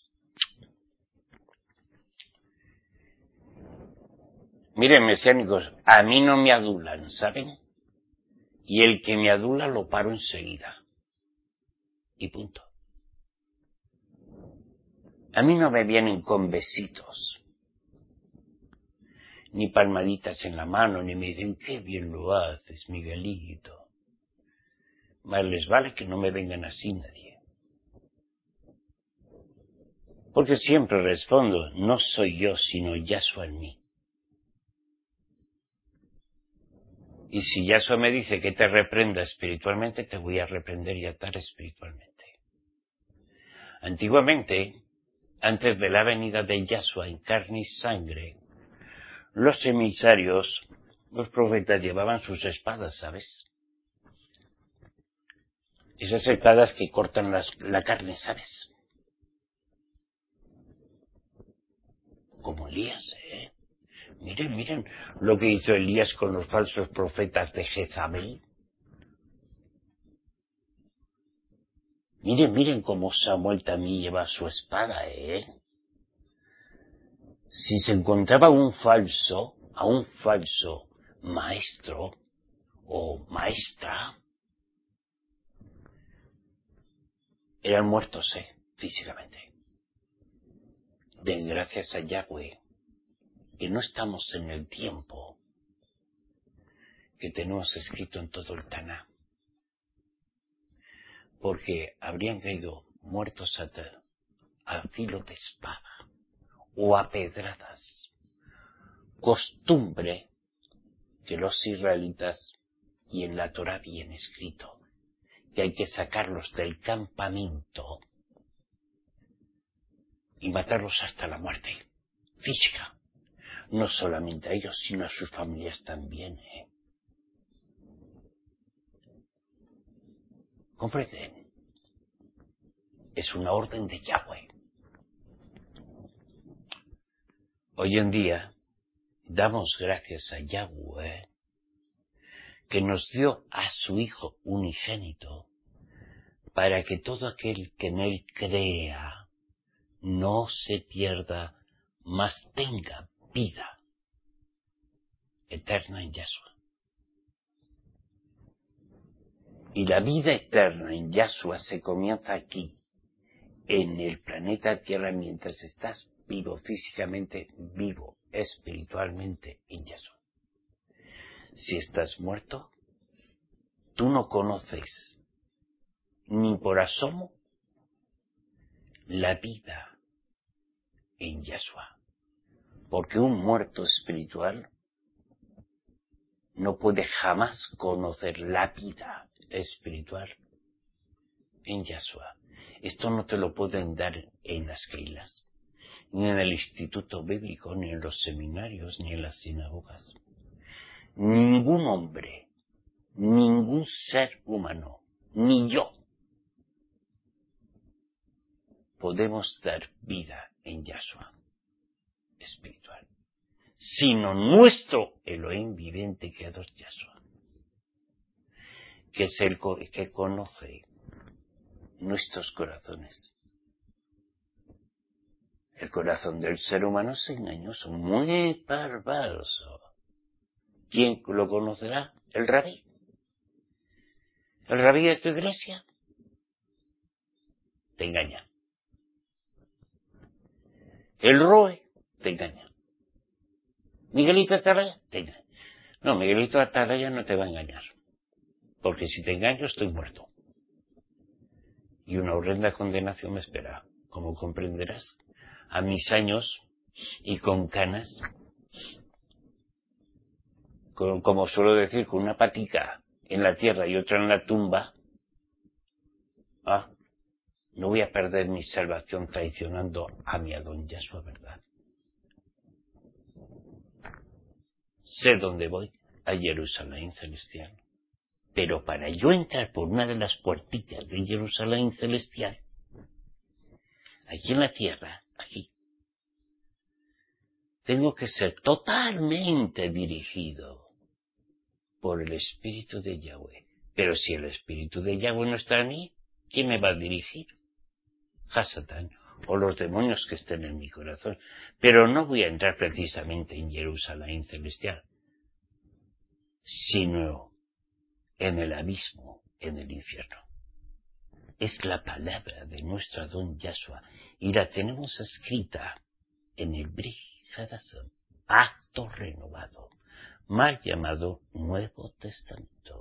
Miren, mesiánicos, a mí no me adulan, ¿saben? Y el que me adula lo paro enseguida. Y punto. A mí no me vienen con besitos, ni palmaditas en la mano, ni me dicen, qué bien lo haces, Miguelito. Más les vale que no me vengan así nadie. Porque siempre respondo, no soy yo, sino Yahshua en mí. Y si Yahshua me dice que te reprenda espiritualmente, te voy a reprender y atar espiritualmente. Antiguamente, antes de la venida de Yahshua en carne y sangre, los emisarios, los profetas llevaban sus espadas, ¿sabes? Esas espadas que cortan las, la carne, ¿sabes? Como Elías, ¿eh? Miren, miren lo que hizo Elías con los falsos profetas de Jezabel. Miren, miren cómo Samuel también lleva su espada, ¿eh? Si se encontraba un falso, a un falso maestro o maestra, eran muertos, ¿eh? Físicamente. Den gracias a Yahweh que no estamos en el tiempo que tenemos escrito en todo el Taná, porque habrían caído muertos a, a filo de espada o a pedradas, costumbre que los israelitas, y en la Torá bien escrito, que hay que sacarlos del campamento y matarlos hasta la muerte física, no solamente a ellos, sino a sus familias también, ¿eh? ¿Comprenden? Es una orden de Yahweh. Hoy en día damos gracias a Yahweh que nos dio a su Hijo unigénito para que todo aquel que en él crea no se pierda, mas tenga vida eterna en Yahshua. Y la vida eterna en Yahshua se comienza aquí, en el planeta Tierra, mientras estás vivo físicamente, vivo espiritualmente en Yahshua. Si estás muerto, tú no conoces ni por asomo la vida en Yahshua, porque un muerto espiritual no puede jamás conocer la vida espiritual en Yahshua. Esto no te lo pueden dar en las keilas, ni en el instituto bíblico, ni en los seminarios, ni en las sinagogas. Ningún hombre, ningún ser humano, ni yo, podemos dar vida en Yahshua espiritual, sino nuestro Elohim viviente creador Yahshua, que es el que conoce nuestros corazones. El corazón del ser humano es engañoso, muy perverso. ¿Quién lo conocerá? El rabí. ¿El rabí de tu iglesia? Te engaña. El roe te engaña. Miguelito Atalaya te engaña. No, Miguelito Atalaya no te va a engañar, porque si te engaño estoy muerto. Y una horrenda condenación me espera, como comprenderás, a mis años y con canas, con, como suelo decir, con una patica en la tierra y otra en la tumba. Ah, no voy a perder mi salvación traicionando a mi Adón Yahshua, ¿verdad? Sé dónde voy, a Jerusalén celestial. Pero para yo entrar por una de las puertitas de Jerusalén celestial, aquí en la tierra, aquí, tengo que ser totalmente dirigido por el Espíritu de Yahweh. Pero si el Espíritu de Yahweh no está en mí, ¿quién me va a dirigir? Hasatán, o los demonios que estén en mi corazón. Pero no voy a entrar precisamente en Jerusalén celestial, sino en el abismo, en el infierno. Es la palabra de nuestro Adón Yahshua, y la tenemos escrita en el Brit Hadashah, acto renovado, mal llamado Nuevo Testamento.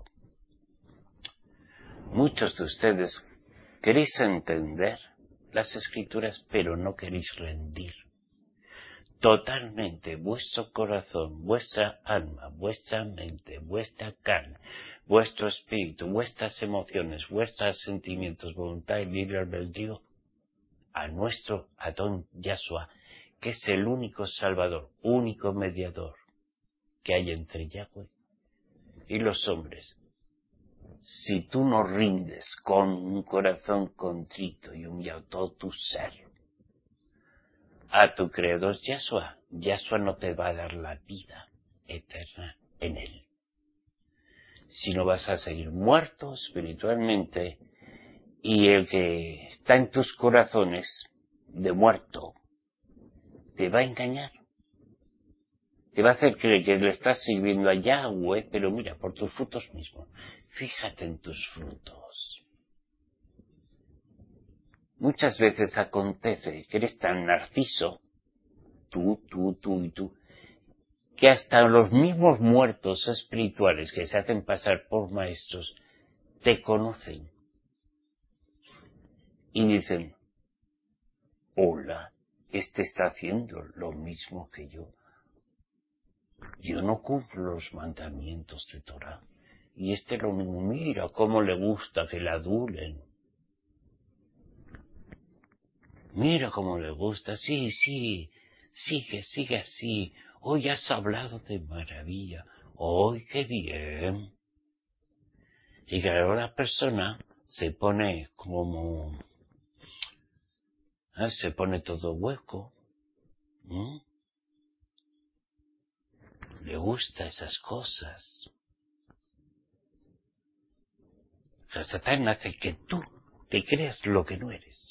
Muchos de ustedes queréis entender las Escrituras, pero no queréis rendir totalmente vuestro corazón, vuestra alma, vuestra mente, vuestra carne, vuestro espíritu, vuestras emociones, vuestros sentimientos, voluntad y libre albedrío a nuestro Adón Yahshua, que es el único Salvador, único mediador que hay entre Yahweh y los hombres. Si tú no rindes con un corazón contrito y humillado todo tu ser a tu Creador Yahshua, Yahshua no te va a dar la vida eterna en él, sino vas a seguir muerto espiritualmente, y el que está en tus corazones de muerto te va a engañar, te va a hacer creer que le estás sirviendo a Yahweh, pero mira, por tus frutos mismos. Fíjate en tus frutos. Muchas veces acontece que eres tan narciso, tú, tú, tú y tú, que hasta los mismos muertos espirituales que se hacen pasar por maestros te conocen y dicen, hola, este está haciendo lo mismo que yo. Yo no cumplo los mandamientos de Torah. Y este lo mismo, mira cómo le gusta que la adulen. Mira cómo le gusta, sí, sí, sigue, sigue así. Hoy has hablado de maravilla. Hoy qué bien. Y claro, la persona se pone como... ¿eh? Se pone todo hueco. ¿Mm? Le gusta esas cosas. O sea, Satán hace que tú te creas lo que no eres.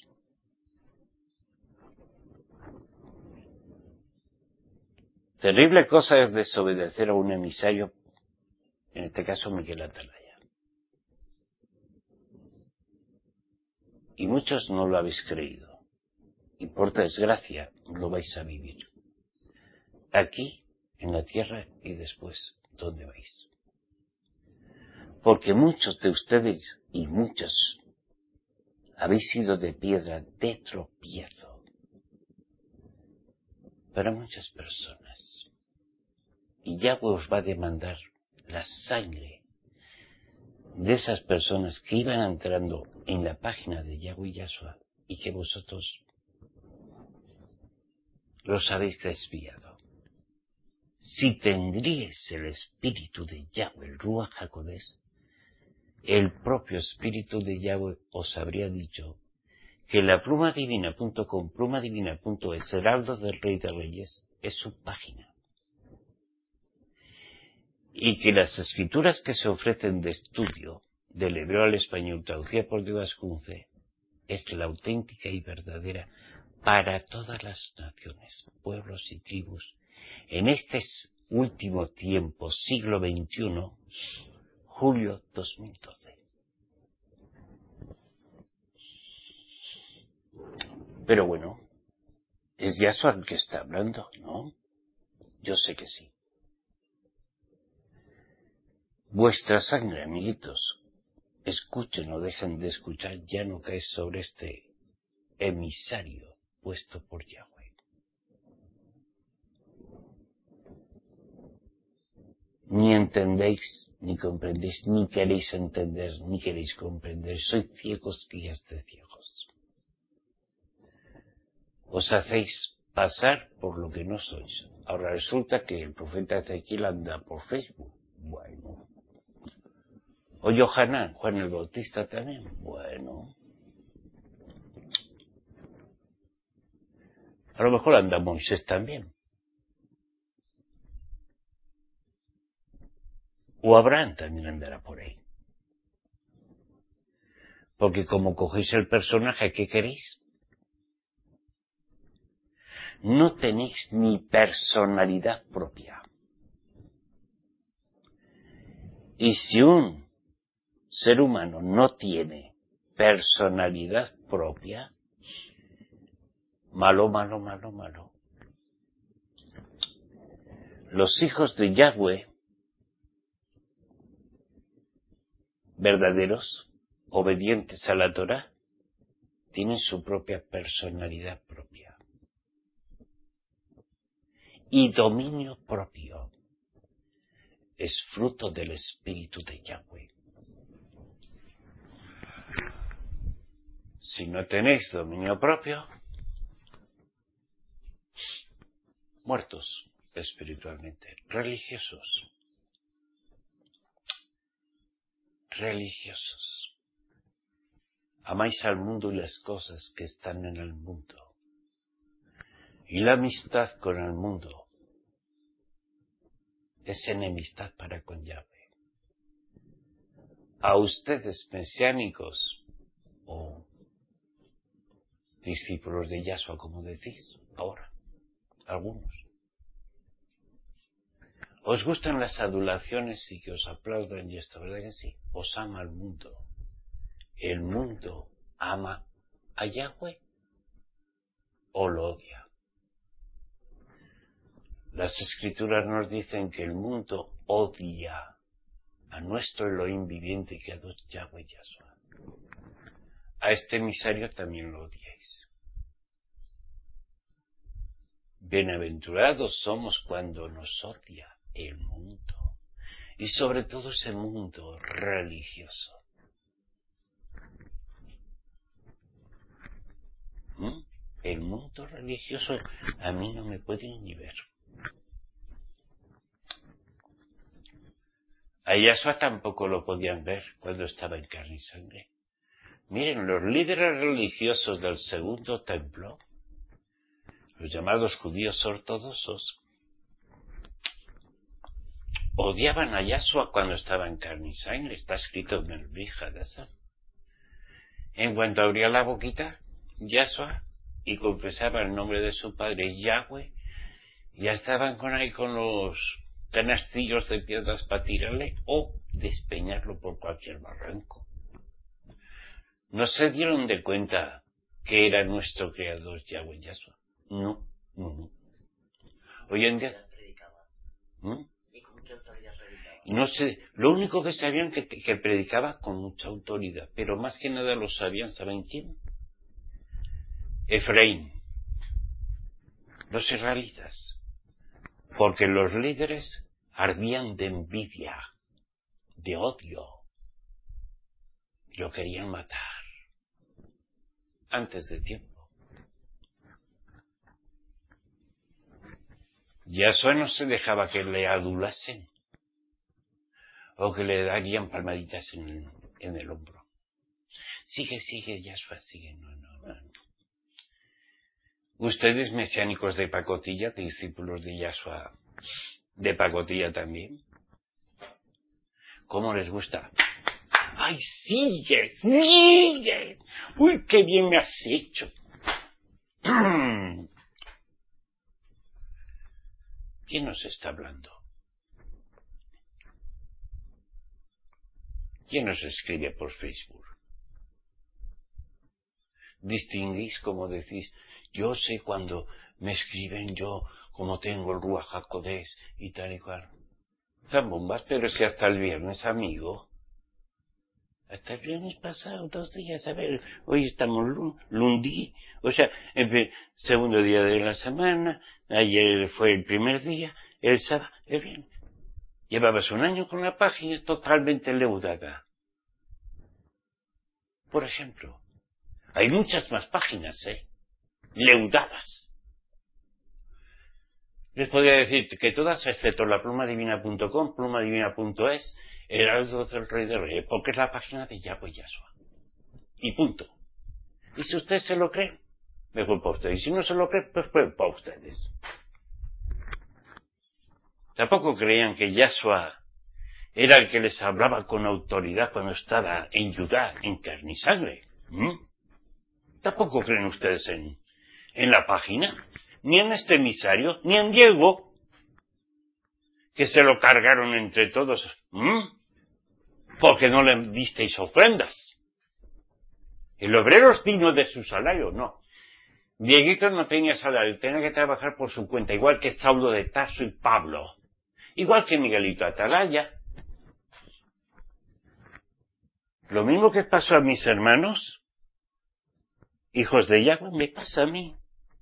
Terrible cosa es desobedecer a un emisario, en este caso Miguel Atalaya. Y muchos no lo habéis creído. Y por desgracia lo vais a vivir. Aquí, en la tierra, y después, ¿dónde vais? Porque muchos de ustedes, y muchos, habéis sido de piedra de tropiezo para muchas personas. Y Yahweh os va a demandar la sangre de esas personas que iban entrando en la página de Yahweh y Yahshua y que vosotros los habéis desviado. Si tendríais el espíritu de Yahweh, el Ruach HaKodesh, el propio espíritu de Yahweh os habría dicho que la pluma divina punto com, pluma divina punto es, Heraldo del Rey de Reyes, es su página. Y que las escrituras que se ofrecen de estudio, del hebreo al español, traducida por Diego Ascunce, es la auténtica y verdadera para todas las naciones, pueblos y tribus. En este último tiempo, siglo veintiuno, julio dos mil doce. Pero bueno, es Yahshua el que está hablando, ¿no? Yo sé que sí. Vuestra sangre, amiguitos, escuchen o dejen de escuchar, ya no cae sobre este emisario puesto por Yahweh. Ni entendéis, ni comprendéis, ni queréis entender, ni queréis comprender. Sois ciegos guías de ciegos. Os hacéis pasar por lo que no sois. Ahora resulta que el profeta Ezequiel anda por Facebook. Bueno. O Yohanan, Juan el Bautista también. Bueno. A lo mejor anda Moisés también. O Abraham también andará por ahí. Porque como cogéis el personaje que queréis, no tenéis ni personalidad propia. Y si un ser humano no tiene personalidad propia, malo, malo, malo, malo. Los hijos de Yahweh, verdaderos, obedientes a la Torah, tienen su propia personalidad propia. Y dominio propio es fruto del espíritu de Yahweh. Si no tenéis dominio propio, muertos espiritualmente, religiosos, religiosos. Amáis al mundo y las cosas que están en el mundo. Y la amistad con el mundo es enemistad para con Yahweh. A ustedes, mesiánicos o discípulos de Yahshua, como decís ahora, algunos, Os gustan las adulaciones y que os aplaudan y esto, ¿verdad que sí? Os ama el mundo. El mundo ama a Yahweh o lo odia. Las escrituras nos dicen que el mundo odia a nuestro Elohim viviente que adora Yahweh Yahshua. A este emisario también lo odiáis. Bienaventurados somos cuando nos odia el mundo, y sobre todo ese mundo religioso. ¿Mm? El mundo religioso a mí no me pueden ni ver. A Yahshua tampoco lo podían ver cuando estaba en carne y sangre. Miren, los líderes religiosos del segundo templo, los llamados judíos ortodoxos, odiaban a Yahshua cuando estaba en carne y sangre. Está escrito en el Brit Hadashah. En cuanto abría la boquita, Yahshua, y confesaba el nombre de su padre, Yahweh, ya estaban con ahí con los canastillos de piedras para tirarle o despeñarlo por cualquier barranco. ¿No se dieron de cuenta que era nuestro creador Yahweh Yahshua? No, no, no. Hoy en día... ¿Mm? No sé, lo único que sabían que, que predicaba con mucha autoridad, pero más que nada lo sabían, ¿saben quién? Efraín, los israelitas, porque los líderes ardían de envidia, de odio, lo querían matar antes de tiempo. Yahshua no se dejaba que le adulasen o que le darían palmaditas en el, en el hombro. Sigue, sigue, Yahshua, sigue, no, no, no, no. Ustedes, mesiánicos de pacotilla, discípulos de Yahshua de pacotilla también, ¿cómo les gusta? ¡Ay, sigue, sigue! ¡Uy, qué bien me has hecho! ¿Quién nos está hablando? ¿Quién nos escribe por Facebook? Distinguís como decís, yo sé cuando me escriben, yo como tengo el Ruach HaKodesh y tal y cual. Zambombas, pero es que hasta el viernes, amigo. Hasta el viernes pasado, dos días, a ver, hoy estamos lundi, o sea, el segundo día de la semana, ayer fue el primer día, el sábado, el viernes. Llevabas un año con la página totalmente leudada. Por ejemplo, hay muchas más páginas, ¿eh? Leudadas. Les podría decir que todas, excepto la plumadivina punto com, plumadivina punto es, Heraldo del Rey de Reyes, porque es la página de Yahweh Yahshua. Y punto. Y si usted se lo cree, mejor para usted. Y si no se lo cree, pues pues para ustedes. Tampoco creían que Yahshua era el que les hablaba con autoridad cuando estaba en Judá, en carne y sangre. ¿Mm? Tampoco creen ustedes en, en la página, ni en este emisario, ni en Diego, que se lo cargaron entre todos. ¿Mm? Porque no le disteis ofrendas. El obrero vino de su salario, no. Dieguito no tenía salario, tenía que trabajar por su cuenta, igual que Saulo de Tarso y Pablo. Igual que Miguelito Atalaya. Lo mismo que pasó a mis hermanos, hijos de Yahweh, me pasa a mí.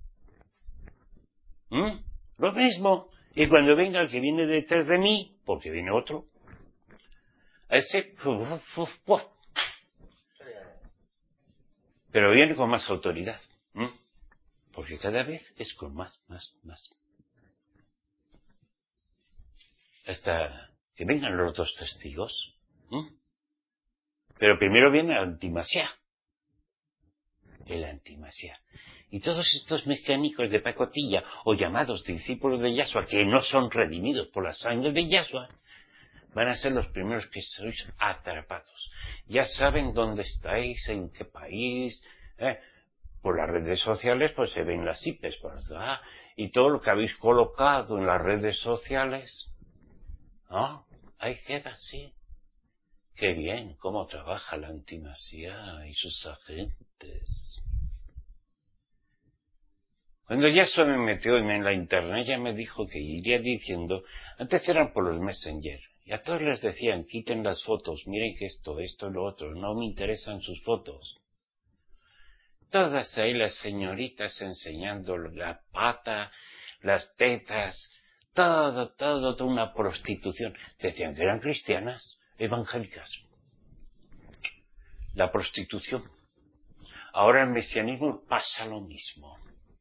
¿Mm? Lo mismo. Y cuando venga el que viene detrás de mí, porque viene otro, a ese... Pero viene con más autoridad. ¿Mm? Porque cada vez es con más, más, más. Hasta que vengan los dos testigos. ¿Mm? Pero primero viene el antimasiá. El antimasiá. Y todos estos mesiánicos de pacotilla, o llamados discípulos de Yahshua, que no son redimidos por la sangre de Yahshua, van a ser los primeros que sois atrapados. Ya saben dónde estáis, en qué país. ¿eh? Por las redes sociales pues se ven las I Pes, ¿verdad? Y todo lo que habéis colocado en las redes sociales, Ah, ahí queda, sí. Qué bien, cómo trabaja la antimasía y sus agentes. Cuando ya se me metió en la internet, ya me dijo que iría diciendo, antes eran por los Messenger, y a todos les decían, quiten las fotos, miren que esto, esto, lo otro, no me interesan sus fotos. Todas ahí las señoritas enseñando la pata, las tetas, todo, todo, toda una prostitución. Decían que eran cristianas, evangélicas. La prostitución. Ahora el mesianismo pasa lo mismo.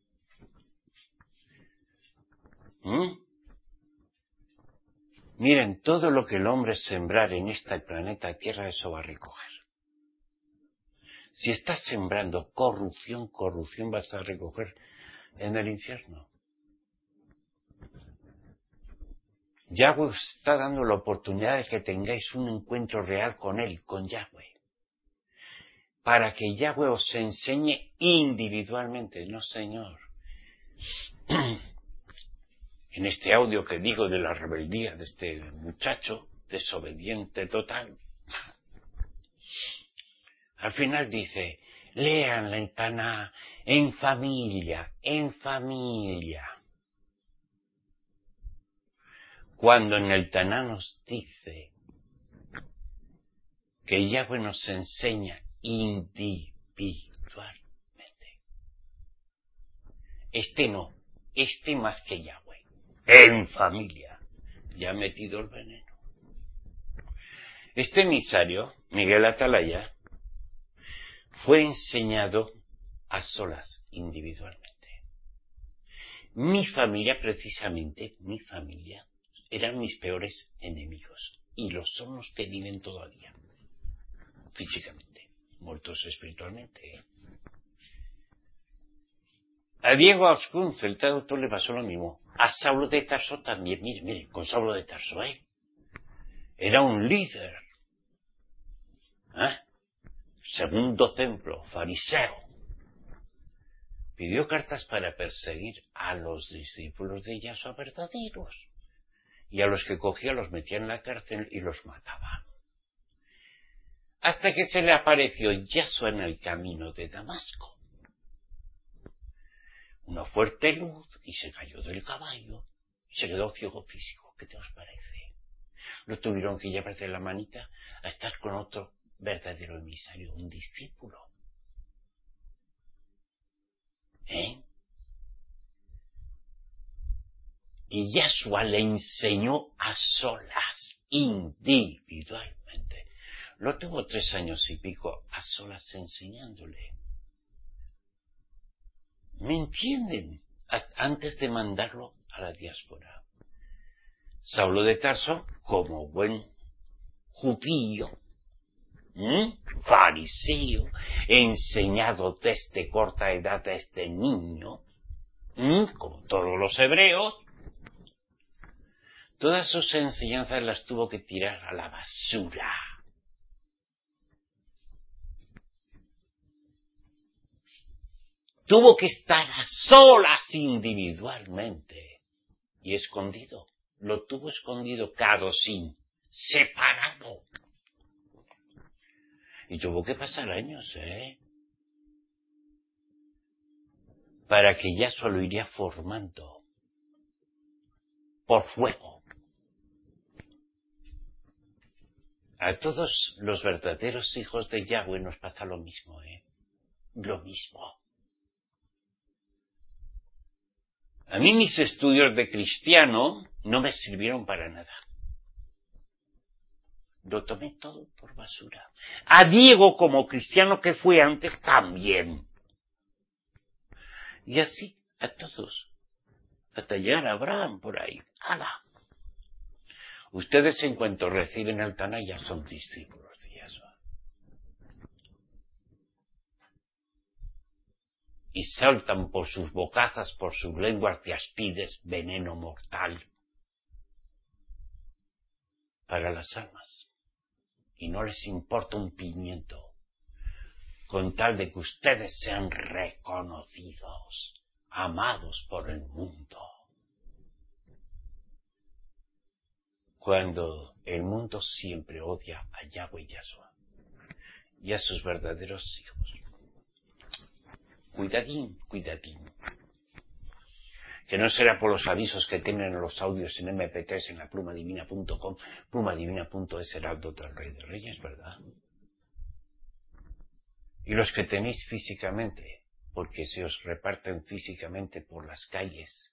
¿Mm? Miren, todo lo que el hombre sembrar en este planeta Tierra, eso va a recoger. Si estás sembrando corrupción, corrupción vas a recoger en el infierno. Yahweh os está dando la oportunidad de que tengáis un encuentro real con Él, con Yahweh. Para que Yahweh os enseñe individualmente, no Señor. En este audio que digo de la rebeldía de este muchacho, desobediente total, al final dice, lean la Taná en familia, en familia. Cuando en el Taná nos dice que Yahweh nos enseña individualmente. Este no, este más que Yahweh. En familia, ya ha metido el veneno. Este emisario, Miguel Atalaya, fue enseñado a solas, individualmente. Mi familia, precisamente, mi familia, eran mis peores enemigos, y lo son los que viven todavía, físicamente, muertos espiritualmente. ¿eh? A Diego Ascunz, el traductor, le pasó lo mismo. A Saulo de Tarso también, mire, mire, con Saulo de Tarso, ¿eh? Era un líder. ¿Eh? Segundo templo, fariseo. Pidió cartas para perseguir a los discípulos de Yahshua verdaderos. Y a los que cogía los metía en la cárcel y los mataba. Hasta que se le apareció Yahshua en el camino de Damasco. Una fuerte luz y se cayó del caballo y se quedó ciego físico. ¿Qué te os parece? Lo tuvieron que llevar de la manita a estar con otro verdadero emisario, un discípulo. ¿Eh? Y Yahshua le enseñó a solas, individualmente. Lo tuvo tres años y pico a solas enseñándole. ¿Me entienden? Antes de mandarlo a la diáspora. Saulo de Tarso, como buen judío, ¿eh? fariseo, enseñado desde corta edad, desde niño, ¿eh? como todos los hebreos, todas sus enseñanzas las tuvo que tirar a la basura. Tuvo que estar a solas individualmente y escondido. Lo tuvo escondido, cadosín, separado. Y tuvo que pasar años, ¿eh? Para que Yahshua lo iría formando por fuego. A todos los verdaderos hijos de Yahweh nos pasa lo mismo, ¿eh? Lo mismo. A mí mis estudios de cristiano no me sirvieron para nada. Lo tomé todo por basura. A Diego, como cristiano que fue antes, también. Y así a todos. Hasta llegar a Abraham por ahí. ¡Hala! Ustedes en cuanto reciben el Taná ya son discípulos de Yahshua. Y saltan por sus bocazas, por sus lenguas de aspides, veneno mortal para las almas. Y no les importa un pimiento, con tal de que ustedes sean reconocidos, amados por el mundo. cuando el mundo siempre odia a Yahweh y Yahshua y a sus verdaderos hijos. Cuidadín, cuidadín. Que no será por los avisos que tienen los audios en eme pe tres en la pluma divina punto com, plumadivina punto es, heraldo del Rey de Reyes, ¿verdad? Y los que tenéis físicamente, porque se os reparten físicamente por las calles.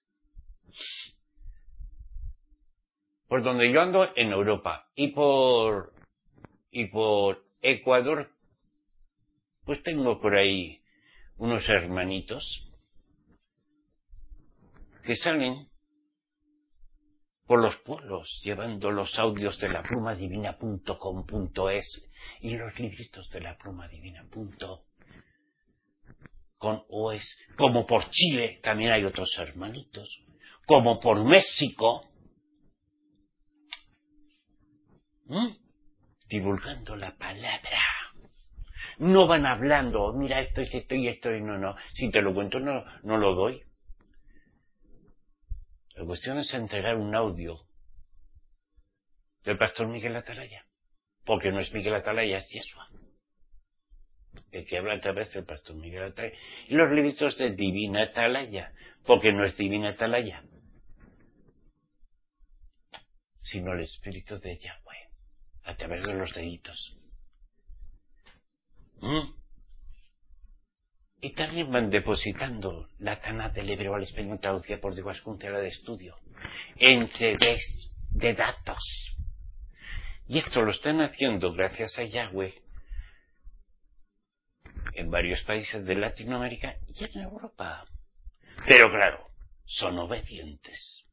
Por donde yo ando en Europa y por y por Ecuador, pues tengo por ahí unos hermanitos que salen por los pueblos llevando los audios de la pluma divina punto com punto es y los libritos de la pluma divina punto com o es, como por Chile también hay otros hermanitos, como por México, ¿Mm? divulgando la palabra. No van hablando, mira esto y esto y esto y no, no. Si te lo cuento no, no lo doy. La cuestión es entregar un audio del pastor Miguel Atalaya, porque no es Miguel Atalaya, es Yeshua, el que habla a través del pastor Miguel Atalaya. Y los libritos de Divina Atalaya, porque no es Divina Atalaya, sino el Espíritu de Yahweh, a través de los deditos. ¿Mm? Y también van depositando la Taná del hebreo al español traducida por Diego Ascuncia, la de estudio, en C Ds de datos. Y esto lo están haciendo gracias a Yahweh en varios países de Latinoamérica y en Europa. Pero claro, son obedientes.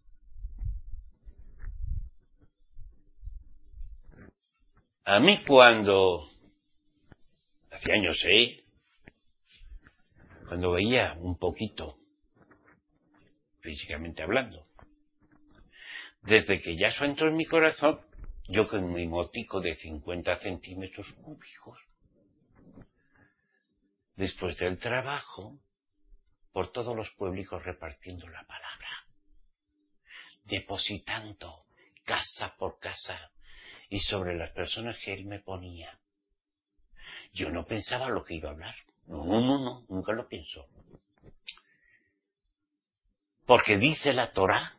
A mí cuando, hace años, ¿eh? Cuando veía un poquito, físicamente hablando, desde que Yahshua entró en mi corazón, yo con mi motico de cincuenta centímetros cúbicos, después del trabajo, por todos los pueblicos repartiendo la palabra, depositando casa por casa y sobre las personas que él me ponía. Yo no pensaba lo que iba a hablar. No, no, no, no, nunca lo pienso. Porque dice la Torá,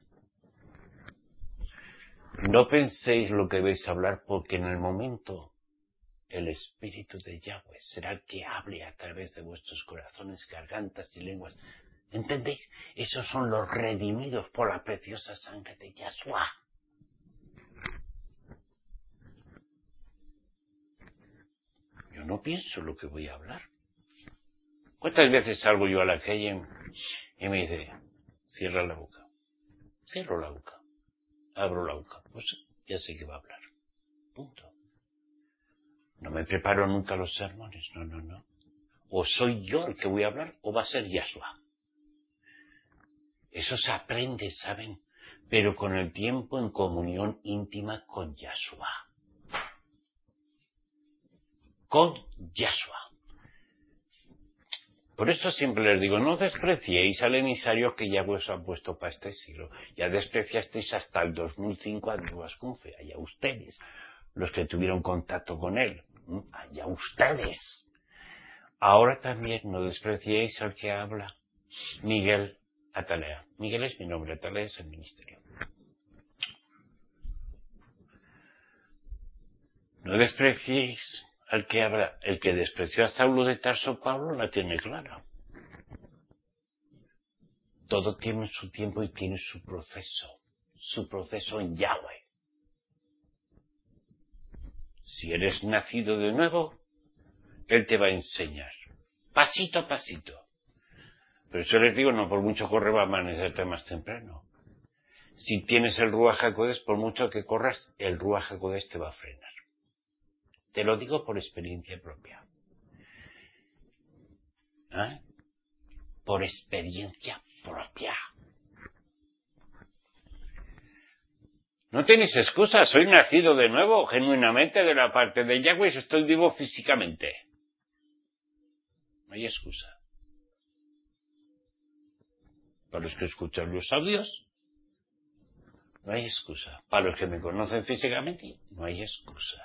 no penséis lo que vais a hablar, porque en el momento el Espíritu de Yahweh será el que hable a través de vuestros corazones, gargantas y lenguas. ¿Entendéis? Esos son los redimidos por la preciosa sangre de Yahshua. Yo no pienso lo que voy a hablar. ¿Cuántas veces salgo yo a la calle y me dice, cierra la boca? Cierro la boca. Abro la boca. Pues ya sé que va a hablar. Punto. No me preparo nunca los sermones. No, no, no. O soy yo el que voy a hablar o va a ser Yahshua. Eso se aprende, ¿saben? Pero con el tiempo en comunión íntima con Yahshua. Con Yahshua. Por eso siempre les digo, no despreciéis al emisario que Yahweh os ha puesto para este siglo. Ya despreciasteis hasta el dos mil cinco a Diego Ascuncia. Allá ustedes, los que tuvieron contacto con él. Allá ustedes. Ahora también no despreciéis al que habla, Miguel Atalaya. Miguel es mi nombre, Atalaya es el ministerio. No despreciéis al que habla. El que despreció a Saulo de Tarso, Pablo, la tiene clara. Todo tiene su tiempo y tiene su proceso. Su proceso en Yahweh. Si eres nacido de nuevo, Él te va a enseñar. Pasito a pasito. Pero eso les digo, no por mucho correr va a amanecerte más temprano. Si tienes el Ruach HaKodesh, por mucho que corras, el Ruach HaKodesh te va a frenar. Te lo digo por experiencia propia. ¿Eh? Por experiencia propia. No tenéis excusa, soy nacido de nuevo, genuinamente, de la parte de Yahweh, estoy vivo físicamente. No hay excusa. Para los que escuchan los audios, No hay excusa. Para los que me conocen físicamente, no hay excusa.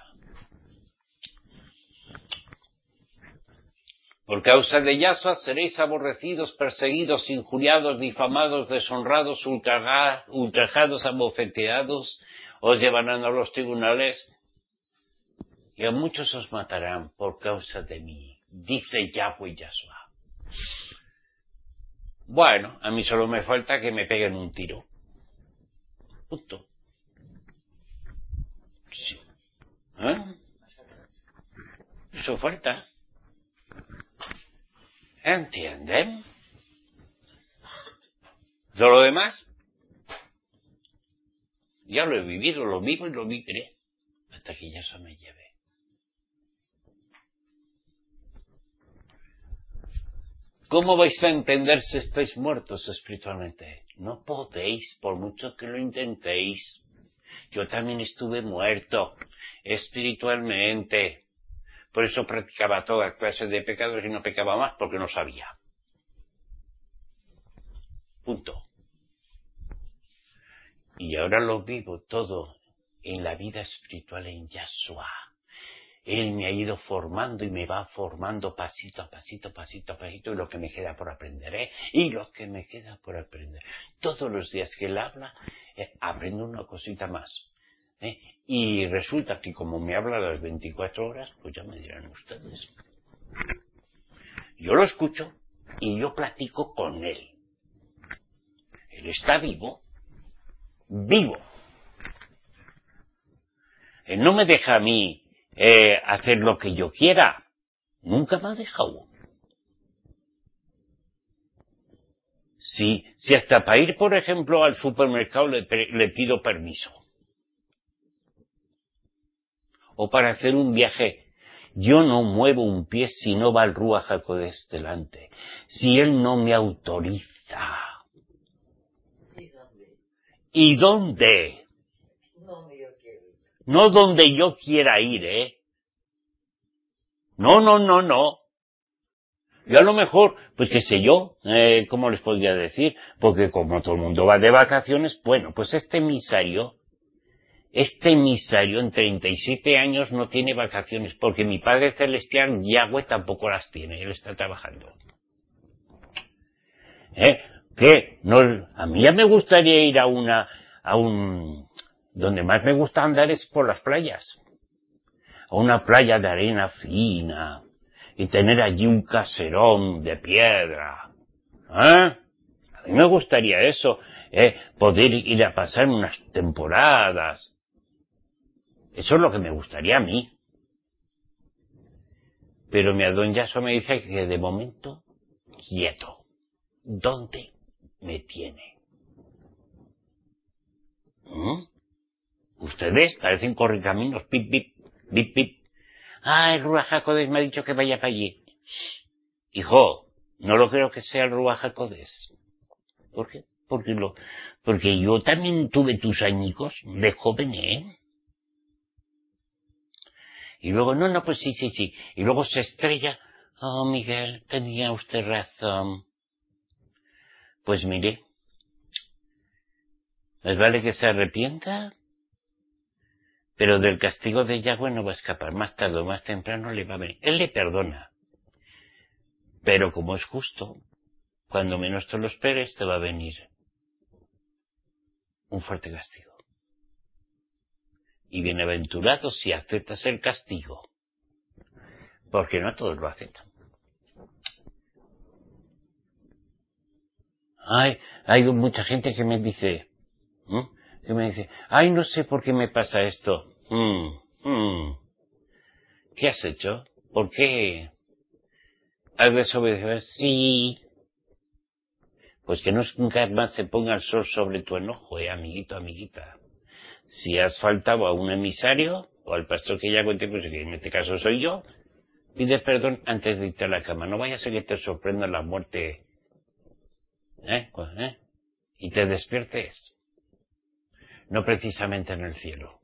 Por causa de Yahshua seréis aborrecidos, perseguidos, injuriados, difamados, deshonrados, ultrajados, abofeteados, os llevarán a los tribunales y a muchos os matarán por causa de mí, dice Yahweh Yahshua. Bueno, a mí solo me falta que me peguen un tiro. Punto. Sí. ¿Eh? Eso falta. ¿Entienden? Todo lo demás, ya lo he vivido, lo vivo y lo viviré, hasta que ya se me lleve. ¿Cómo vais a entender si estáis muertos espiritualmente? No podéis, por mucho que lo intentéis. Yo también estuve muerto espiritualmente. Por eso practicaba toda clase de pecados y no pecaba más porque no sabía. Punto. Y ahora lo vivo todo en la vida espiritual en Yahshua. Él me ha ido formando y me va formando pasito a pasito, pasito a pasito, y lo que me queda por aprender, ¿eh? Y lo que me queda por aprender. Todos los días que él habla, eh, aprendo una cosita más. ¿Eh? Y resulta que como me habla a las veinticuatro horas, pues ya me dirán ustedes. Yo lo escucho y yo platico con él. Él está vivo, vivo. Él no me deja a mí eh, hacer lo que yo quiera. Nunca me ha dejado. Si, si hasta para ir, por ejemplo, al supermercado le, le pido permiso. O para hacer un viaje, yo no muevo un pie si no va el Ruach HaKodesh delante. Si él no me autoriza.
¿Y dónde?
¿Y dónde?
¿Dónde yo quiero ir?
No donde yo quiera ir, ¿eh? No, no, no, no. Yo a lo mejor, pues qué sé yo, eh, ¿cómo les podría decir? Porque como todo el mundo va de vacaciones, bueno, pues este emisario, este emisario en treinta y siete años no tiene vacaciones, porque mi Padre Celestial, Yahweh, tampoco las tiene, él está trabajando. ¿Eh? ¿Qué? No, a mí ya me gustaría ir a una, a un, donde más me gusta andar es por las playas. A una playa de arena fina, y tener allí un caserón de piedra. ¿Eh? A mí me gustaría eso, ¿eh? Poder ir a pasar unas temporadas. Eso es lo que me gustaría a mí. Pero mi Adón Yahshua me dice que de momento, quieto. ¿Dónde me tiene? ¿Mm? Ustedes parecen correcaminos, pip, pip, pip, pip. Ah, el Ruach HaKodesh me ha dicho que vaya para allí. Hijo, no lo creo que sea el Ruach HaKodesh. ¿Por qué? Porque, lo, porque yo también tuve tus añicos de joven, ¿eh? Y luego, no, no, pues sí, sí, sí. Y luego se estrella. Oh, Miguel, tenía usted razón. Pues mire, ¿les vale que se arrepienta? Pero del castigo de Yahweh no va a escapar. Más tarde o más temprano le va a venir. Él le perdona. Pero como es justo, cuando menos te lo esperes, te va a venir un fuerte castigo. Y bienaventurado si aceptas el castigo. Porque no todos lo aceptan. Hay, hay mucha gente que me dice, ¿eh? que me dice, ay, no sé por qué me pasa esto. Mm, mm. ¿Qué has hecho? ¿Por qué? ¿Has desobedecido? Sí. Pues que no nunca más se ponga el sol sobre tu enojo, eh, amiguito, amiguita. Si has faltado a un emisario, o al pastor que ya cuente, pues que en este caso soy yo, pide perdón antes de irte a la cama. No vaya a ser que te sorprenda la muerte, ¿eh? ¿eh? Y te despiertes. No precisamente en el cielo.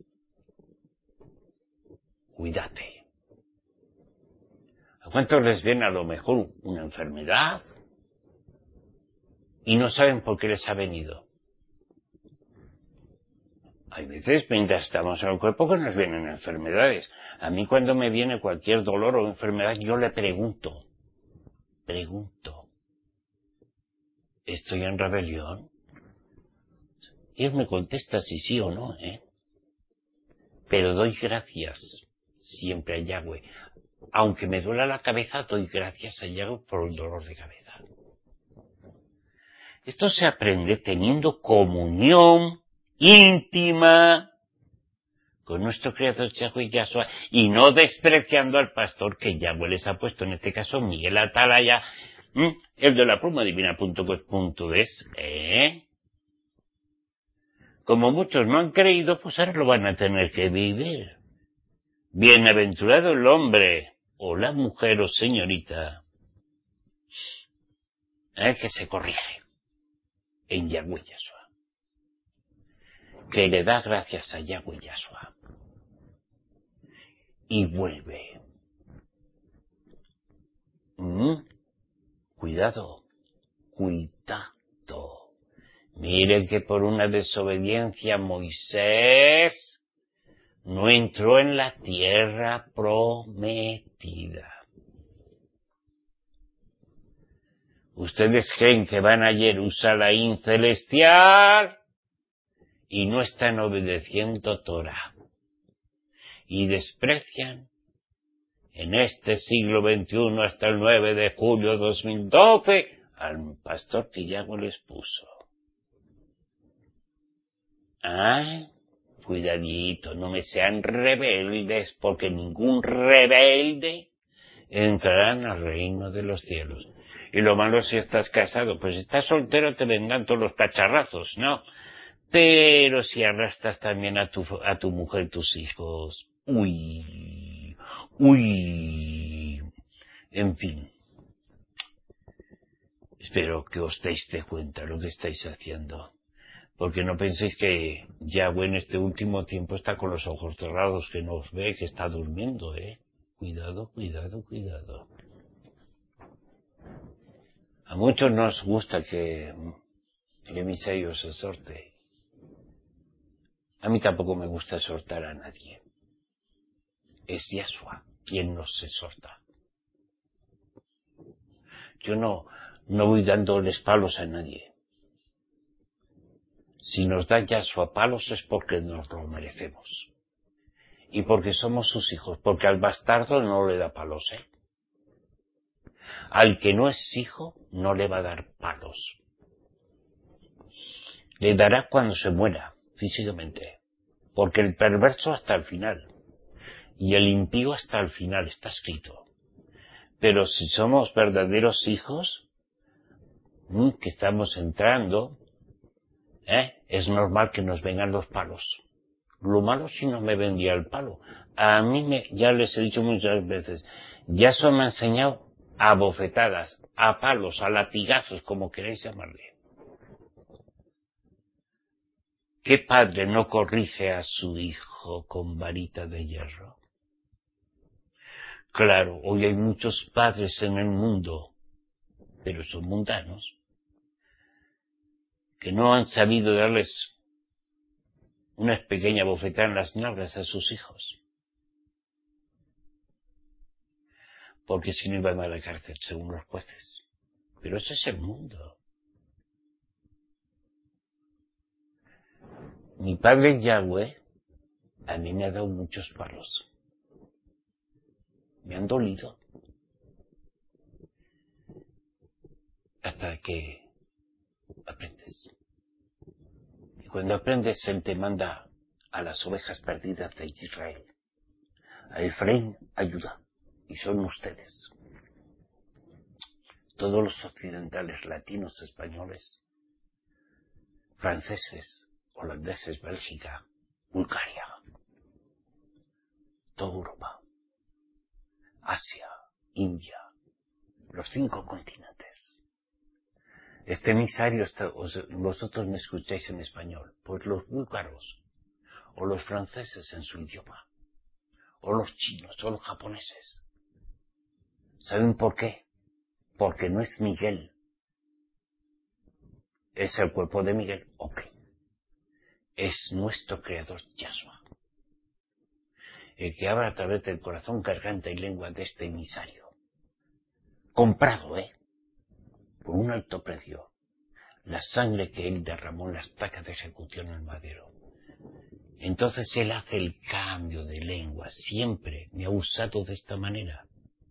Cuídate. ¿A cuántos les viene a lo mejor una enfermedad? Y no saben por qué les ha venido. Hay veces, mientras estamos en el cuerpo, que nos vienen enfermedades. A mí cuando me viene cualquier dolor o enfermedad, yo le pregunto, pregunto, ¿estoy en rebelión? Y él me contesta si sí o no, ¿eh? Pero doy gracias siempre a Yahweh. Aunque me duela la cabeza, doy gracias a Yahweh por el dolor de cabeza. Esto se aprende teniendo comunión íntima con nuestro Creador Yahweh Yahshua y no despreciando al pastor que Yahweh les ha puesto, en este caso Miguel Atalaya, ¿m? el de la pluma divina punto es, ¿eh? Como muchos no han creído, pues ahora lo van a tener que vivir. Bienaventurado el hombre, o la mujer o señorita, ¿eh? que se corrige en Yahweh Yahshua, que le da gracias a Yahweh Yahshua y vuelve. ¿Mm? Cuidado, cuidado. Miren que por una desobediencia Moisés no entró en la tierra prometida. Ustedes creen que van a Jerusalén celestial y no están obedeciendo Torah. Y desprecian en este siglo veintiuno hasta el nueve de julio de dos mil doce al pastor que Yahweh les puso. Ah, cuidadito, no me sean rebeldes, porque ningún rebelde entrará en el reino de los cielos. Y lo malo si estás casado, pues si estás soltero te vendrán todos los cacharrazos, ¿no? Pero si arrastras también a tu, a tu mujer, tus hijos, uy, uy, en fin. Espero que os deis de cuenta lo que estáis haciendo. Porque no penséis que Yahweh en este último tiempo está con los ojos cerrados, que no os ve, que está durmiendo, ¿eh? Cuidado, cuidado, cuidado. A muchos nos gusta que el emisario se exhorte. A mí tampoco me gusta exhortar a nadie. Es Yahshua quien nos exhorta. Yo no, no voy dándoles palos a nadie. Si nos da Yahshua palos es porque nos lo merecemos. Y porque somos sus hijos, porque al bastardo no le da palos, ¿eh? Al que no es hijo no le va a dar palos. Le dará cuando se muera, físicamente. Porque el perverso hasta el final. Y el impío hasta el final, está escrito. Pero si somos verdaderos hijos, ¿m? que estamos entrando, ¿eh? es normal que nos vengan los palos. Lo malo si no me vendía el palo. A mí me, ya les he dicho muchas veces, ya se me ha enseñado a bofetadas, a palos, a latigazos, como queréis llamarle. ¿Qué padre no corrige a su hijo con varita de hierro? Claro, hoy hay muchos padres en el mundo, pero son mundanos, que no han sabido darles una pequeña bofetada en las nalgas a sus hijos. Porque si no iban a la cárcel, según los jueces. Pero ese es el mundo. Mi padre Yahweh a mí me ha dado muchos palos. Me han dolido. Hasta que aprendes. Y cuando aprendes, Él te manda a las ovejas perdidas de Israel. A Efraín ayuda. Y son ustedes. Todos los occidentales, latinos, españoles, franceses, holandeses, Bélgica, Bulgaria, toda Europa, Asia, India, los cinco continentes. Este emisario, está, os, vosotros me escucháis en español, pues los búlgaros, o los franceses en su idioma, o los chinos, o los japoneses. ¿Saben por qué? Porque no es Miguel. ¿Es el cuerpo de Miguel? Ok. es nuestro Creador Yahshua, el que habla a través del corazón, garganta y lengua de este emisario. Comprado, ¿eh? Por un alto precio. La sangre que él derramó en la estaca de ejecución en el madero. Entonces él hace el cambio de lengua. Siempre me ha usado de esta manera.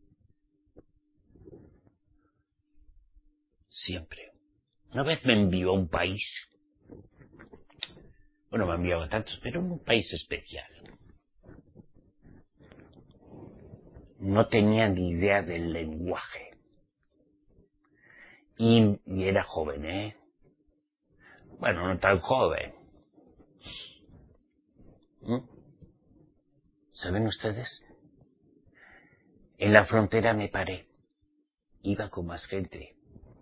Siempre. Una vez me envió a un país. Bueno, me enviaba a tantos, pero un país especial. No tenía ni idea del lenguaje. Y, y era joven, ¿eh? Bueno, no tan joven. ¿Mm? ¿Saben ustedes? En la frontera me paré. Iba con más gente.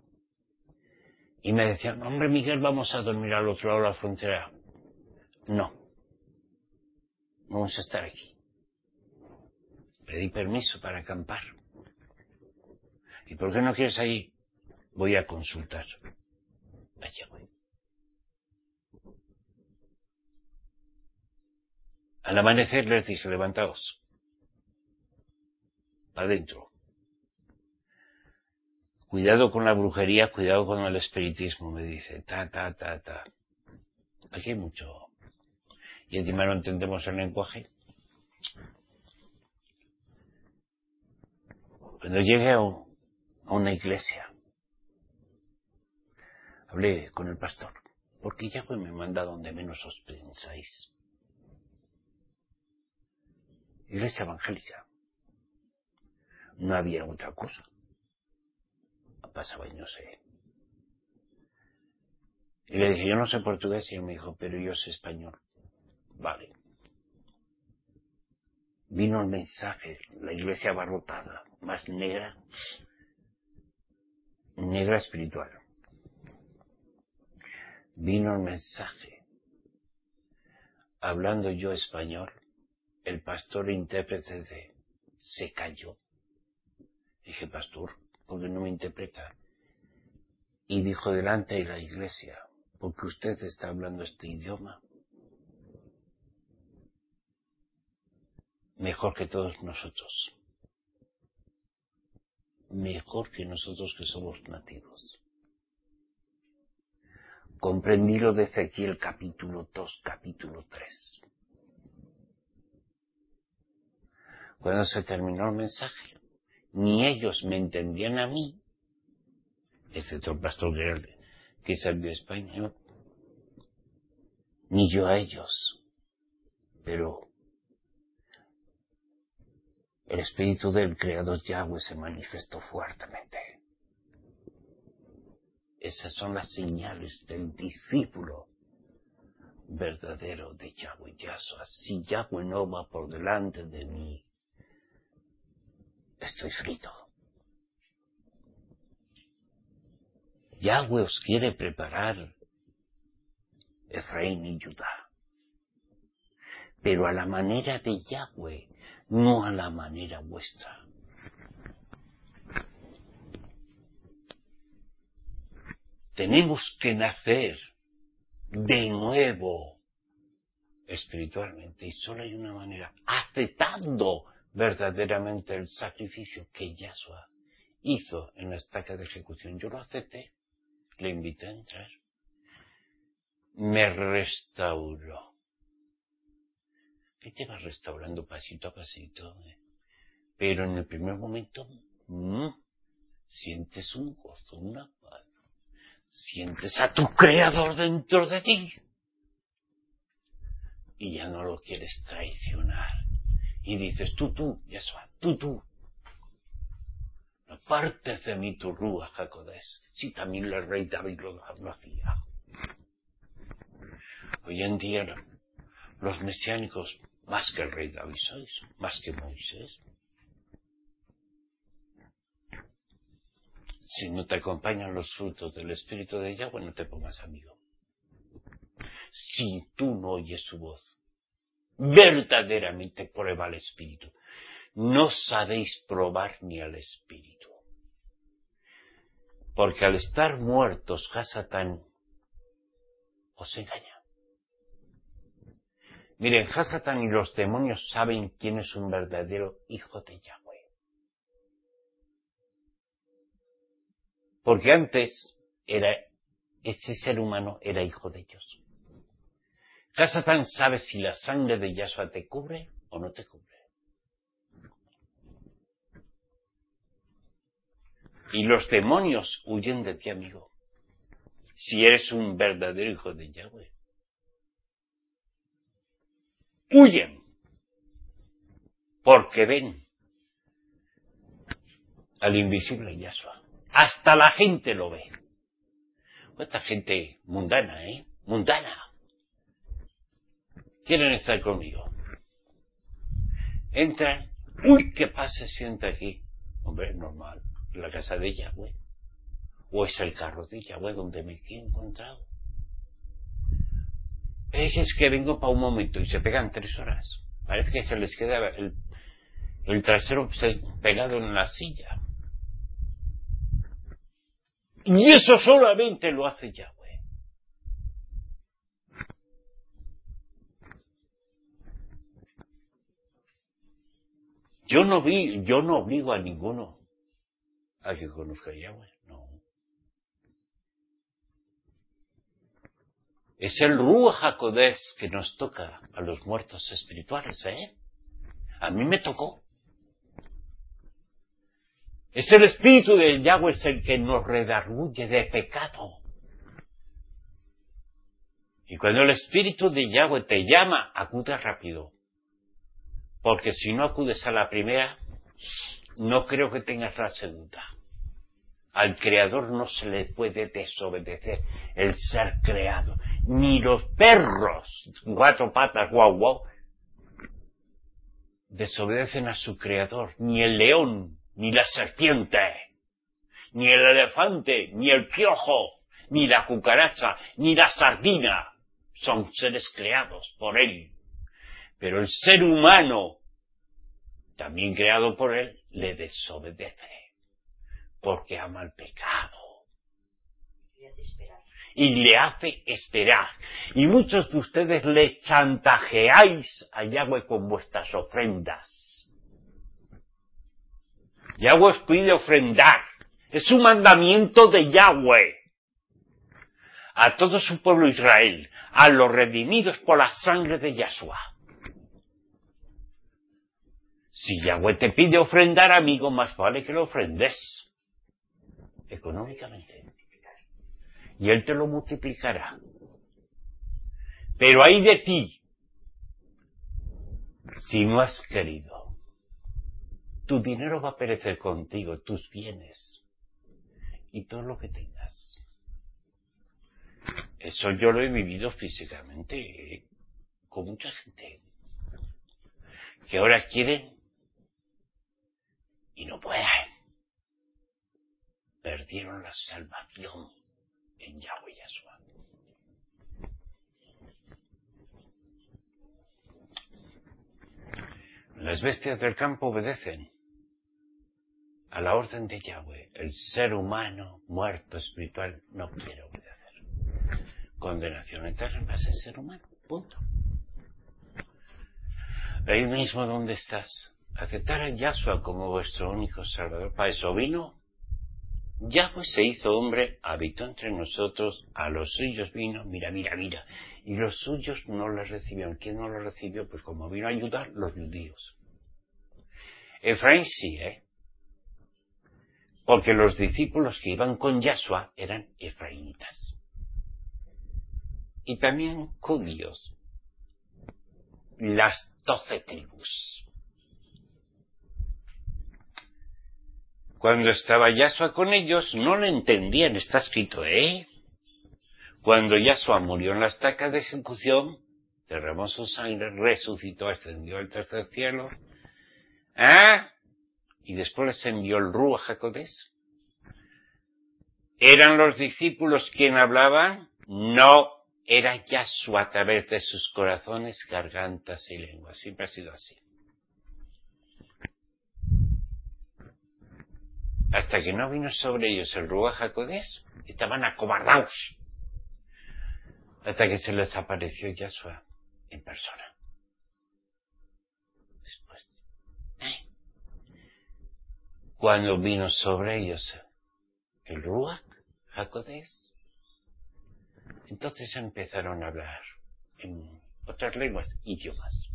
Y me decían, hombre Miguel, vamos a dormir al otro lado de la frontera. No. Vamos a estar aquí. Pedí permiso para acampar. ¿Y por qué no quieres ahí? Voy a consultar. Allá voy. Al amanecer les dice, levantaos. Adentro. Cuidado con la brujería, cuidado con el espiritismo, me dice. Ta, ta, ta, ta. Aquí hay mucho. Y encima no entendemos el lenguaje. Cuando llegué a, un, a una iglesia, hablé con el pastor. Porque Yahweh me manda donde menos os pensáis. Iglesia evangélica. No había otra cosa. Pasaba y no sé. Y le dije, yo no sé portugués, y él me dijo, pero yo sé español. Vale. Vino el mensaje, la iglesia abarrotada, más negra, negra espiritual. Vino el mensaje, hablando yo español, el pastor intérprete de, se cayó. Dije, pastor, ¿por qué no me interpreta? Y dijo delante de la iglesia, porque usted está hablando este idioma mejor que todos nosotros. Mejor que nosotros que somos nativos. Comprendí lo de Ezequiel capítulo dos, capítulo tres. Cuando se terminó el mensaje, ni ellos me entendían a mí, excepto el pastor Gerald, que sabía español, ni yo a ellos. Pero el espíritu del Creador Yahweh se manifestó fuertemente. Esas son las señales del discípulo verdadero de Yahweh Yahshua. Si Yahweh no va por delante de mí, estoy frito. Yahweh os quiere preparar Efraín y Judá, pero a la manera de Yahweh, no a la manera vuestra. Tenemos que nacer de nuevo espiritualmente, y solo hay una manera, aceptando verdaderamente el sacrificio que Yahshua hizo en la estaca de ejecución. Yo lo acepté, le invité a entrar, me restauró. ¿Qué te va restaurando pasito a pasito? ¿eh? Pero en el primer momento, mmm, sientes un gozo, una paz. Sientes a tu Creador dentro de ti. Y ya no lo quieres traicionar. Y dices, tú, tú, Yahshua, tú, tú. No apartes de mí tu Rúa Jacodés. Si también el rey David lo, lo hacía. Hoy en día los mesiánicos, más que el rey David sois, más que Moisés. Si no te acompañan los frutos del Espíritu de Yahweh, no te pongas amigo. Si tú no oyes su voz, verdaderamente prueba al Espíritu. No sabéis probar ni al Espíritu. Porque al estar muertos, Hasatán os engaña. Miren, Hasatán y los demonios saben quién es un verdadero hijo de Yahweh. Porque antes era, ese ser humano era hijo de ellos. Hasatán sabe si la sangre de Yahshua te cubre o no te cubre. Y los demonios huyen de ti, amigo, si eres un verdadero hijo de Yahweh. Huyen, porque ven al invisible Yahshua. Hasta la gente lo ve. Esta gente mundana, ¿eh? Mundana. Quieren estar conmigo. Entran. Uy, ¿qué pasa? Se sienta aquí. Hombre, normal. La casa de Yahweh. O es el carro de Yahweh donde me he encontrado. Es que vengo para un momento y se pegan tres horas. Parece que se les queda el, el trasero pegado en la silla. Y eso solamente lo hace Yahweh. Yo no vi, yo no obligo a ninguno a que conozca a Yahweh, no. Es el Ruach HaKodesh que nos toca a los muertos espirituales, ¿eh? A mí me tocó. Es el Espíritu de Yahweh es el que nos redarguye de pecado. Y cuando el Espíritu de Yahweh te llama, acude rápido. Porque si no acudes a la primera, no creo que tengas la segunda. Al Creador no se le puede desobedecer el ser creado. Ni los perros, cuatro patas, guau, guau, desobedecen a su Creador. Ni el león, ni la serpiente, ni el elefante, ni el piojo, ni la cucaracha, ni la sardina. Son seres creados por Él. Pero el ser humano, también creado por Él, le desobedece. Porque ama el pecado. Y le hace esperar. Y muchos de ustedes le chantajeáis a Yahweh con vuestras ofrendas. Yahweh os pide ofrendar. Es un mandamiento de Yahweh. A todo su pueblo Israel. A los redimidos por la sangre de Yahshua. Si Yahweh te pide ofrendar, amigo, más vale que lo ofrendes. Económicamente. Y Él te lo multiplicará. Pero hay de ti, si no has querido. Tu dinero va a perecer contigo, tus bienes y todo lo que tengas. Eso yo lo he vivido físicamente eh, con mucha gente que ahora quieren y no pueden. Perdieron la salvación en Yahweh Yahshua. Las bestias del campo obedecen a la orden de Yahweh. El ser humano muerto espiritual no quiere obedecer. Condenación eterna para ese ser humano. Punto. Ahí mismo donde estás. Aceptar a Yahshua como vuestro único Salvador. Para eso vino. Yahweh se hizo hombre, habitó entre nosotros, a los suyos vino, mira, mira, mira, y los suyos no le recibieron. ¿Quién no lo recibió? Pues como vino a ayudar, los judíos. Efraín sí, ¿eh? Porque los discípulos que iban con Yahshua eran efraínitas. Y también judíos. Las doce tribus. Cuando estaba Yahshua con ellos, no lo entendían, está escrito, ¿eh? Cuando Yahshua murió en la estaca de ejecución, derramó su sangre, resucitó, ascendió al tercer cielo, ¿ah? Y después les envió el Ruach HaKodesh. ¿Eran los discípulos quienes hablaban? No, era Yahshua a través de sus corazones, gargantas y lenguas. Siempre ha sido así. Hasta que no vino sobre ellos el Ruach HaKodesh, estaban acobardados. Hasta que se les apareció Yahshua en persona. cuando vino sobre ellos el Ruach HaKodesh, entonces empezaron a hablar en otras lenguas, idiomas.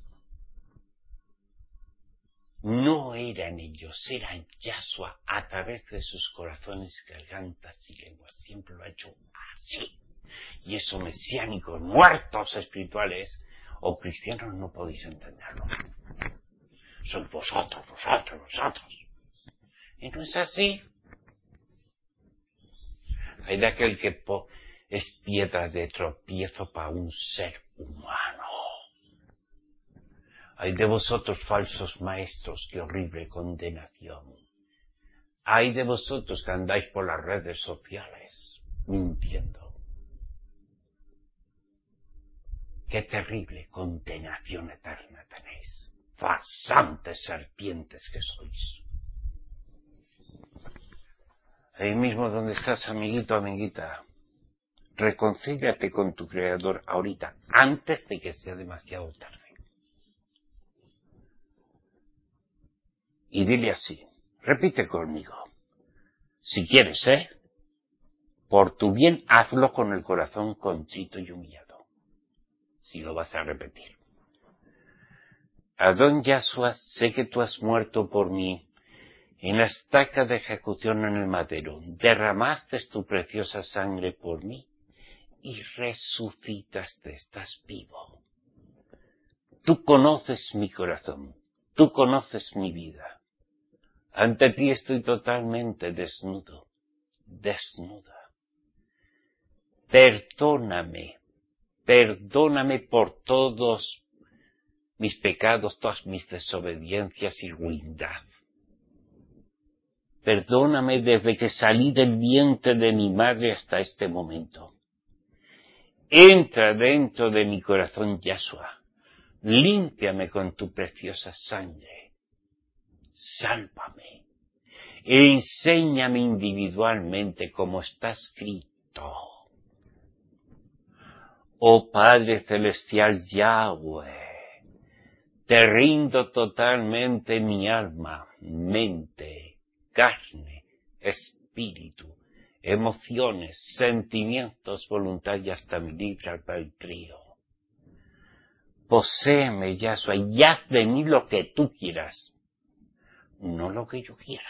No eran ellos, eran Yahshua a través de sus corazones, gargantas y lenguas. Siempre lo ha hecho así. Y esos mesiánicos muertos espirituales o cristianos no podéis entenderlo. Sois vosotros, vosotros, vosotros. Y no es así. Hay de aquel que po- es piedra de tropiezo para un ser humano. Hay de vosotros falsos maestros, qué horrible condenación. Hay de vosotros que andáis por las redes sociales, mintiendo. Qué terrible condenación eterna tenéis, farsantes serpientes que sois. Ahí mismo donde estás, amiguito, amiguita, reconcíliate con tu Creador ahorita, antes de que sea demasiado tarde. Y dile así, repite conmigo, si quieres, ¿eh? Por tu bien, hazlo con el corazón contrito y humillado, si lo vas a repetir. Adón Yahshua, sé que tú has muerto por mí en la estaca de ejecución en el madero, derramaste tu preciosa sangre por mí y resucitaste, estás vivo. Tú conoces mi corazón, tú conoces mi vida. Ante ti estoy totalmente desnudo, desnuda. Perdóname, perdóname por todos mis pecados, todas mis desobediencias y ruindad. Perdóname desde que salí del vientre de mi madre hasta este momento. Entra dentro de mi corazón, Yahshua. Límpiame con tu preciosa sangre. Sálvame. Enséñame individualmente como está escrito. Oh Padre Celestial Yahweh, te rindo totalmente mi alma, mente, carne, espíritu, emociones, sentimientos, voluntad y hasta mi libre albedrío. Poséeme, Yahshua, y haz de mí lo que tú quieras, no lo que yo quiera.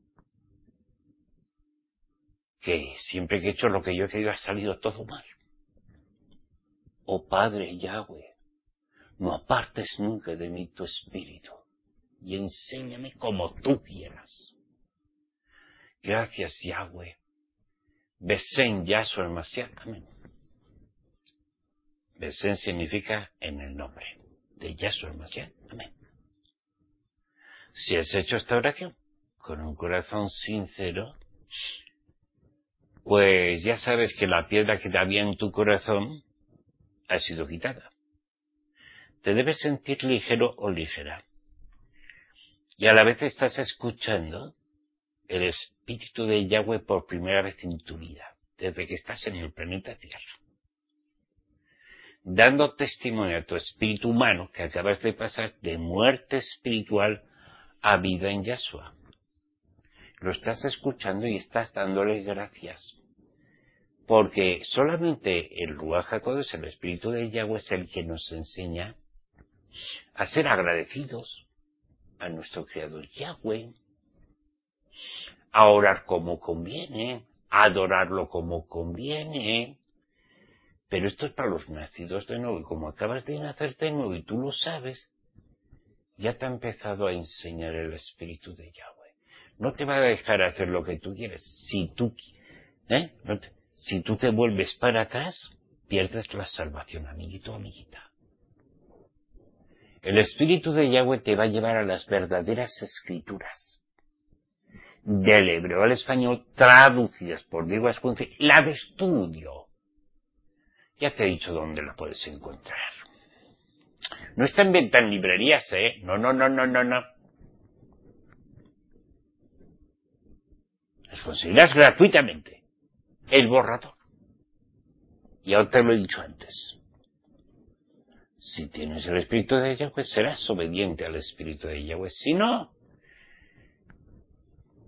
Que siempre que he hecho lo que yo he querido ha salido todo mal. Oh Padre Yahweh, no apartes nunca de mí tu espíritu y enséñame como tú quieras. Gracias, Yahweh. Besen Yahshua el Mashiach. Amén. Besen significa en el nombre de Yahshua el Mashiach. Amén. Si has hecho esta oración con un corazón sincero, pues ya sabes que la piedra que había en tu corazón ha sido quitada. Te debes sentir ligero o ligera. Y a la vez estás escuchando el Espíritu de Yahweh por primera vez en tu vida, desde que estás en el planeta Tierra. Dando testimonio a tu espíritu humano que acabas de pasar de muerte espiritual a vida en Yahshua. Lo estás escuchando y estás dándole gracias. Porque solamente el Ruach HaKodesh, el Espíritu de Yahweh, es el que nos enseña a ser agradecidos a nuestro Creador Yahweh, a orar como conviene, a adorarlo como conviene. Pero esto es para los nacidos de nuevo, y como acabas de nacer de nuevo y tú lo sabes, ya te ha empezado a enseñar el Espíritu de Yahweh. No te va a dejar hacer lo que tú quieres. Si tú, ¿eh? no te, si tú te vuelves para atrás, pierdes la salvación, amiguito, amiguita. El Espíritu de Yahweh te va a llevar a las verdaderas escrituras, del hebreo al español, traducidas por Diego Ascunce, la de estudio. Ya te he dicho dónde la puedes encontrar. No está en venta en librerías, ¿eh? No, no, no, no, no, no. Las conseguirás gratuitamente. El borrador. Y ahora te lo he dicho antes. Si tienes el Espíritu de Yahweh, serás obediente al Espíritu de Yahweh. Si no,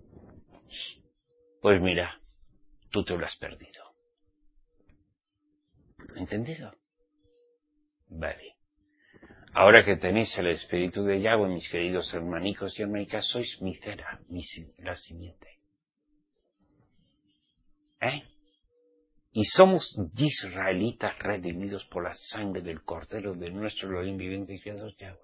Pues mira, tú te lo has perdido. ¿Entendido? Vale. Ahora que tenéis el espíritu de Yahweh, mis queridos hermanicos y hermanicas, sois mi cera, mi, la simiente. ¿Eh? Y somos israelitas redimidos por la sangre del Cordero de nuestro Elohim viviente y creador Yahweh.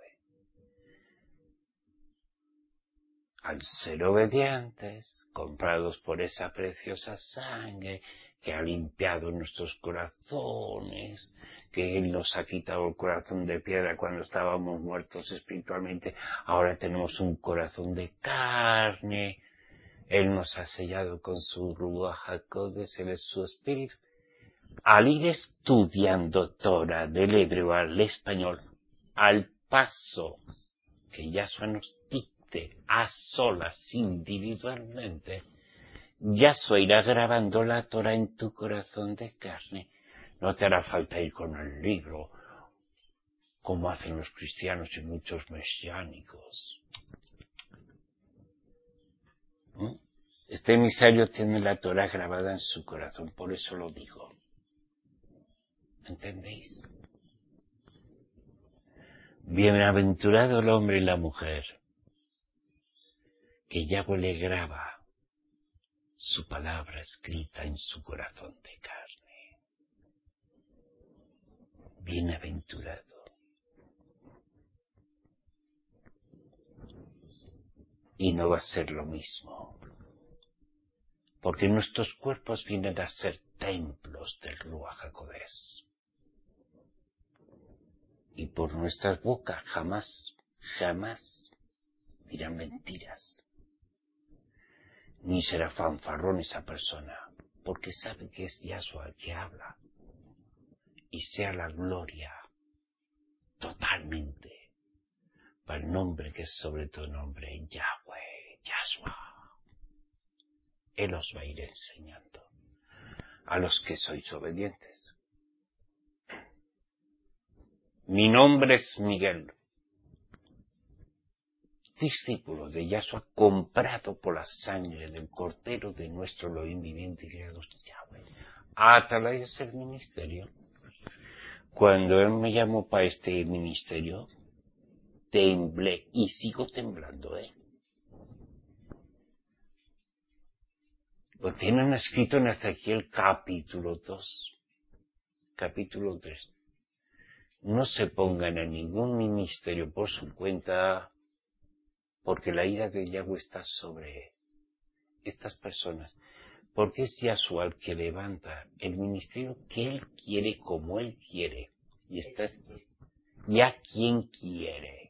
Al ser obedientes, comprados por esa preciosa sangre que ha limpiado nuestros corazones, que Él nos ha quitado el corazón de piedra cuando estábamos muertos espiritualmente, ahora tenemos un corazón de carne. Él nos ha sellado con su Ruach HaKodesh, Él es su espíritu. Al ir estudiando Torah del hebreo al español, al paso que Yahshua nos dicte a solas, individualmente, Yahshua irá grabando la Torah en tu corazón de carne. No te hará falta ir con el libro, como hacen los cristianos y muchos mesiánicos. ¿Mm? Este emisario tiene la Torah grabada en su corazón, por eso lo digo. ¿Entendéis? Bienaventurado el hombre y la mujer, que Yahweh le graba su palabra escrita en su corazón de carne. Bienaventurado. Y no va a ser lo mismo, porque nuestros cuerpos vienen a ser templos del Ruach HaKodesh. Y por nuestras bocas jamás, jamás dirán mentiras. Ni será fanfarrón esa persona, porque sabe que es Yahshua el que habla. Y sea la gloria totalmente para el nombre que es sobre todo nombre, Yahweh, Yahshua. Él os va a ir enseñando a los que sois obedientes. Mi nombre es Miguel, discípulo de Yahshua, comprado por la sangre del Cordero de nuestro Elohim viviente y creador Yahweh. Atalaya es el ministerio. Cuando Él me llamó para este ministerio, temblé y sigo temblando, ¿eh? Lo tienen escrito en Ezequiel capítulo dos, capítulo tres. No se pongan a ningún ministerio por su cuenta, porque la ira de Yahweh está sobre estas personas. Porque es Yahshua el que levanta el ministerio que Él quiere, como Él quiere. Y está y a quien quiere.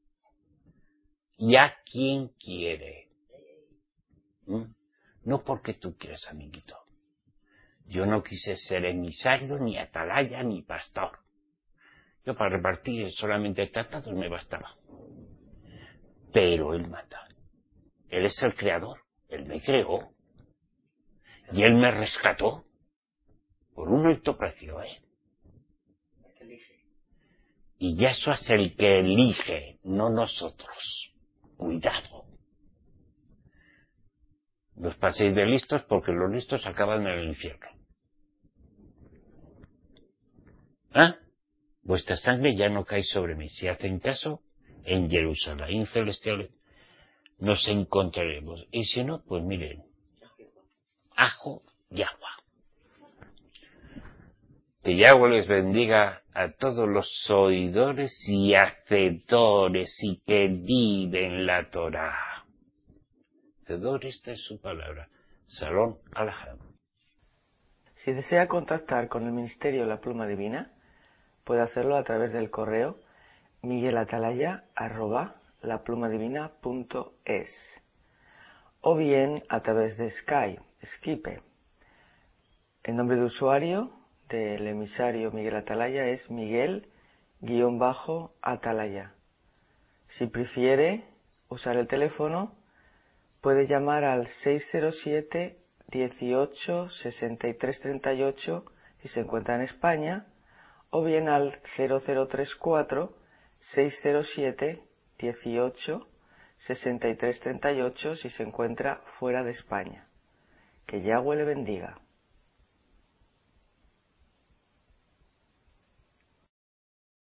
Y a quien quiere. ¿Mm? No porque tú quieras, amiguito. Yo no quise ser emisario, ni atalaya, ni pastor. Yo para repartir solamente tratados me bastaba. Pero Él mata. Él es el creador. Él me creó. Y Él me rescató. Por un alto precio, ¿eh? Y Yahshua es el que elige, no nosotros. Cuidado. No os paséis de listos, porque los listos acaban en el infierno. ¿Ah? Vuestra sangre ya no cae sobre mí. Si hacen caso, en Jerusalén celestial nos encontraremos. Y si no, pues miren, ajo y agua. Que Yahweh les bendiga a todos los oidores y hacedores y que viven la Torah. Hacedores de su palabra. Salón Alajam.
Si desea contactar con el Ministerio La Pluma Divina, puede hacerlo a través del correo miguelatalaya arroba laplumadivina punto es o bien a través de Skype, Skype. El nombre de usuario del emisario Miguel Atalaya es Miguel-Atalaya. Si prefiere usar el teléfono, puede llamar al seis cero siete, dieciocho, sesenta y tres treinta y ocho si se encuentra en España, o bien al cero cero tres cuatro, seis cero siete, dieciocho, sesenta y tres treinta y ocho si se encuentra fuera de España. Que Yahweh le bendiga.